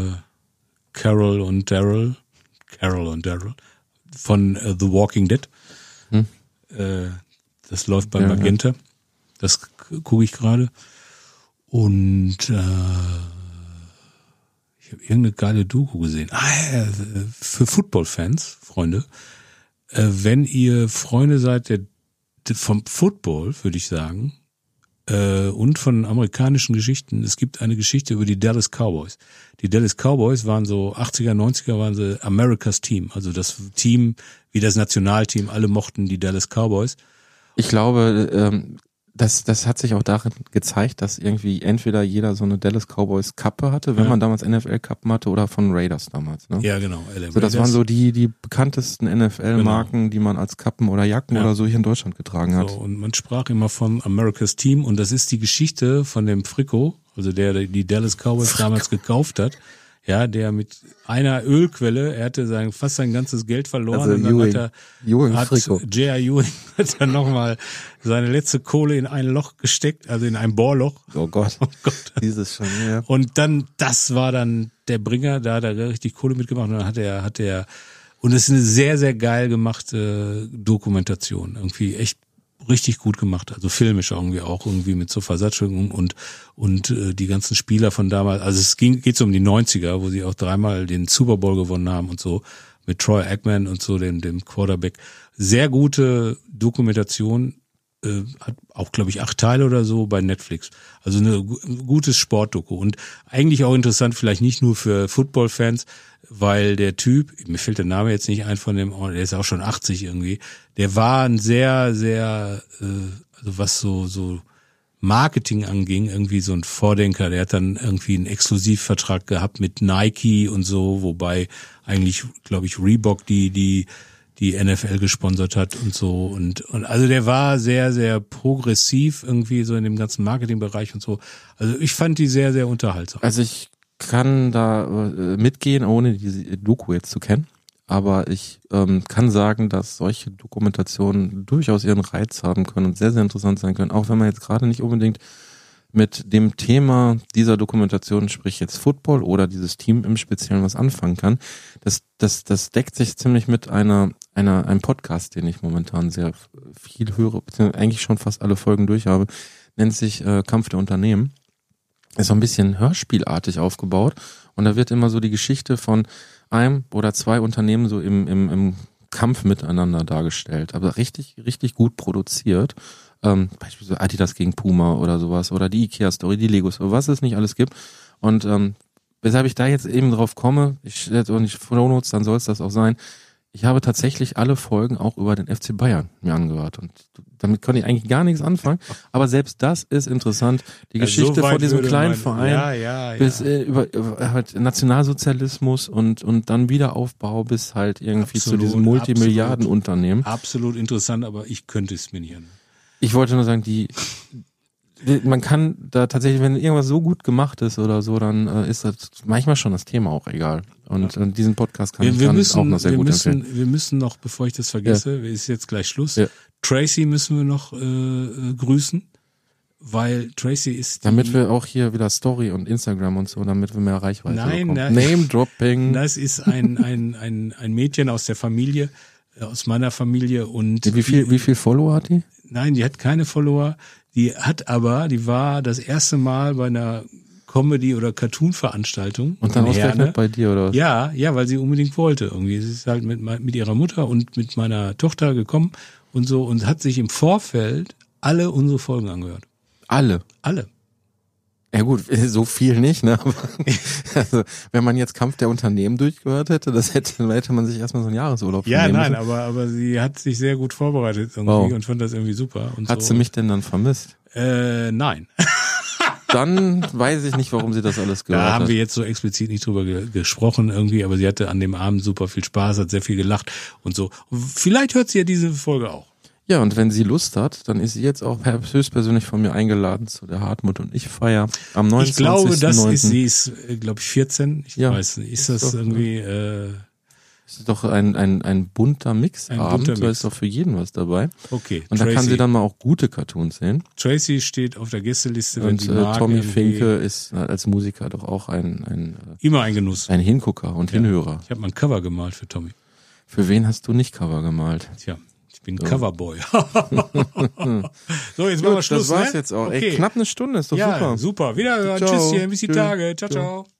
Carol und Daryl von The Walking Dead. Das läuft bei Magenta. Das gucke ich gerade. Und ich habe irgendeine geile Doku gesehen. Für Football-Fans, Freunde. Wenn ihr Freunde seid vom Football, würde ich sagen, und von amerikanischen Geschichten. Es gibt eine Geschichte über die Dallas Cowboys. Die Dallas Cowboys waren so 80er, 90er waren sie America's Team. Also das Team wie das Nationalteam. Alle mochten die Dallas Cowboys. Ich glaube, das hat sich auch darin gezeigt, dass irgendwie entweder jeder so eine Dallas Cowboys Kappe hatte, wenn man damals NFL-Kappen hatte, oder von Raiders damals. Ne? Ja, genau. So, das waren so die bekanntesten NFL-Marken, die man als Kappen oder Jacken oder so hier in Deutschland getragen hat. So, und man sprach immer von America's Team und das ist die Geschichte von dem Fricko, also der die Dallas Cowboys damals gekauft hat. Ja, der mit einer Ölquelle, er hatte fast sein ganzes Geld verloren. Also und dann J.R. Ewing hat dann nochmal seine letzte Kohle in ein Loch gesteckt, also in ein Bohrloch. Oh Gott, dieses schon, ja. Und dann, das war dann der Bringer, da hat er richtig Kohle mitgemacht und dann hat er, und es ist eine sehr, sehr geil gemachte Dokumentation, irgendwie echt richtig gut gemacht, also filmisch irgendwie mit so Versatzstückungen und die ganzen Spieler von damals, also es geht so um die 90er, wo sie auch 3-mal den Super Bowl gewonnen haben und so, mit Troy Aikman und so, dem Quarterback. Sehr gute Dokumentation, hat auch, glaube ich, 8 Teile oder so bei Netflix. Also eine gutes Sportdoku und eigentlich auch interessant, vielleicht nicht nur für Football-Fans, weil der Typ, mir fällt der Name jetzt nicht ein von dem, der ist auch schon 80 irgendwie, der war ein sehr, sehr, also was so Marketing anging, irgendwie so ein Vordenker, der hat dann irgendwie einen Exklusivvertrag gehabt mit Nike und so, wobei eigentlich, glaube ich, Reebok die NFL gesponsert hat und so und also der war sehr, sehr progressiv irgendwie so in dem ganzen Marketingbereich und so. Also ich fand die sehr, sehr unterhaltsam. Also ich kann da mitgehen, ohne diese Doku jetzt zu kennen, aber ich kann sagen, dass solche Dokumentationen durchaus ihren Reiz haben können und sehr, sehr interessant sein können, auch wenn man jetzt gerade nicht unbedingt mit dem Thema dieser Dokumentation, sprich jetzt Football oder dieses Team im Speziellen was anfangen kann. Das deckt sich ziemlich mit einem Podcast, den ich momentan sehr viel höre, beziehungsweise eigentlich schon fast alle Folgen durch habe, nennt sich Kampf der Unternehmen. Ist so ein bisschen hörspielartig aufgebaut und da wird immer so die Geschichte von einem oder 2 Unternehmen so im Kampf miteinander dargestellt, aber richtig, richtig gut produziert. Beispielsweise Adidas gegen Puma oder sowas oder die Ikea-Story, die Lego-Story, was es nicht alles gibt. Und weshalb ich da jetzt eben drauf komme, ich und nicht Shownotes, dann soll es das auch sein. Ich habe tatsächlich alle Folgen auch über den FC Bayern mir angehört und damit konnte ich eigentlich gar nichts anfangen. Aber selbst das ist interessant. Die Geschichte von diesem kleinen Verein bis über halt Nationalsozialismus und dann Wiederaufbau bis halt irgendwie zu diesem Multimilliardenunternehmen. Absolut interessant, aber ich könnte es mir nicht an. Ich wollte nur sagen, man kann da tatsächlich, wenn irgendwas so gut gemacht ist oder so, dann ist das manchmal schon das Thema auch egal. Und diesen Podcast kann ich dann auch noch sehr gut empfehlen. Wir müssen noch, bevor ich das vergesse, ist jetzt gleich Schluss, Tracy müssen wir noch grüßen, weil Tracy ist damit wir auch hier wieder Story und Instagram und so, damit wir mehr Reichweite bekommen. Name-Dropping. Das ist ein Mädchen aus der Familie, aus meiner Familie und... Wie viel Follower hat die? Nein, die hat keine Follower. Die war das erste Mal bei einer Comedy- oder Cartoon-Veranstaltung. Und dann ausgerechnet bei dir, oder was? Ja, weil sie unbedingt wollte irgendwie. Sie ist halt mit ihrer Mutter und mit meiner Tochter gekommen und so und hat sich im Vorfeld alle unsere Folgen angehört. Alle? Alle. Ja gut, so viel nicht, ne? Aber also, wenn man jetzt Kampf der Unternehmen durchgehört hätte, dann hätte man sich erstmal so einen Jahresurlaub Ja, nein, aber sie hat sich sehr gut vorbereitet irgendwie und fand das irgendwie super. Und hat sie mich denn dann vermisst? Nein. Dann weiß ich nicht, warum sie das alles gehört hat. Da haben wir jetzt so explizit nicht drüber gesprochen irgendwie, aber sie hatte an dem Abend super viel Spaß, hat sehr viel gelacht und so. Vielleicht hört sie ja diese Folge auch. Ja, und wenn sie Lust hat, dann ist sie jetzt auch höchstpersönlich von mir eingeladen zu der Hartmut und ich Feier am 29.09. Ich glaube, sie ist, glaube ich, 14. Ich weiß nicht, ist das doch, irgendwie... Es ist doch ein bunter Mixabend, da ist doch für jeden was dabei. Okay. Und da kann sie dann mal auch gute Cartoons sehen. Tracy steht auf der Gästeliste, wenn und sie mag. Tommy Finke ist als Musiker doch auch immer ein Genuss. Ein Hingucker und Hinhörer. Ich habe mal ein Cover gemalt für Tommy. Für wen hast du nicht Cover gemalt? Tja. Ich bin Coverboy. So, jetzt machen wir Schluss. Das war's jetzt auch. Okay. Ey, knapp eine Stunde, ist doch super. Ja, super. Wiederhören. Tschüsschen, bis die Tage. Ciao, ciao.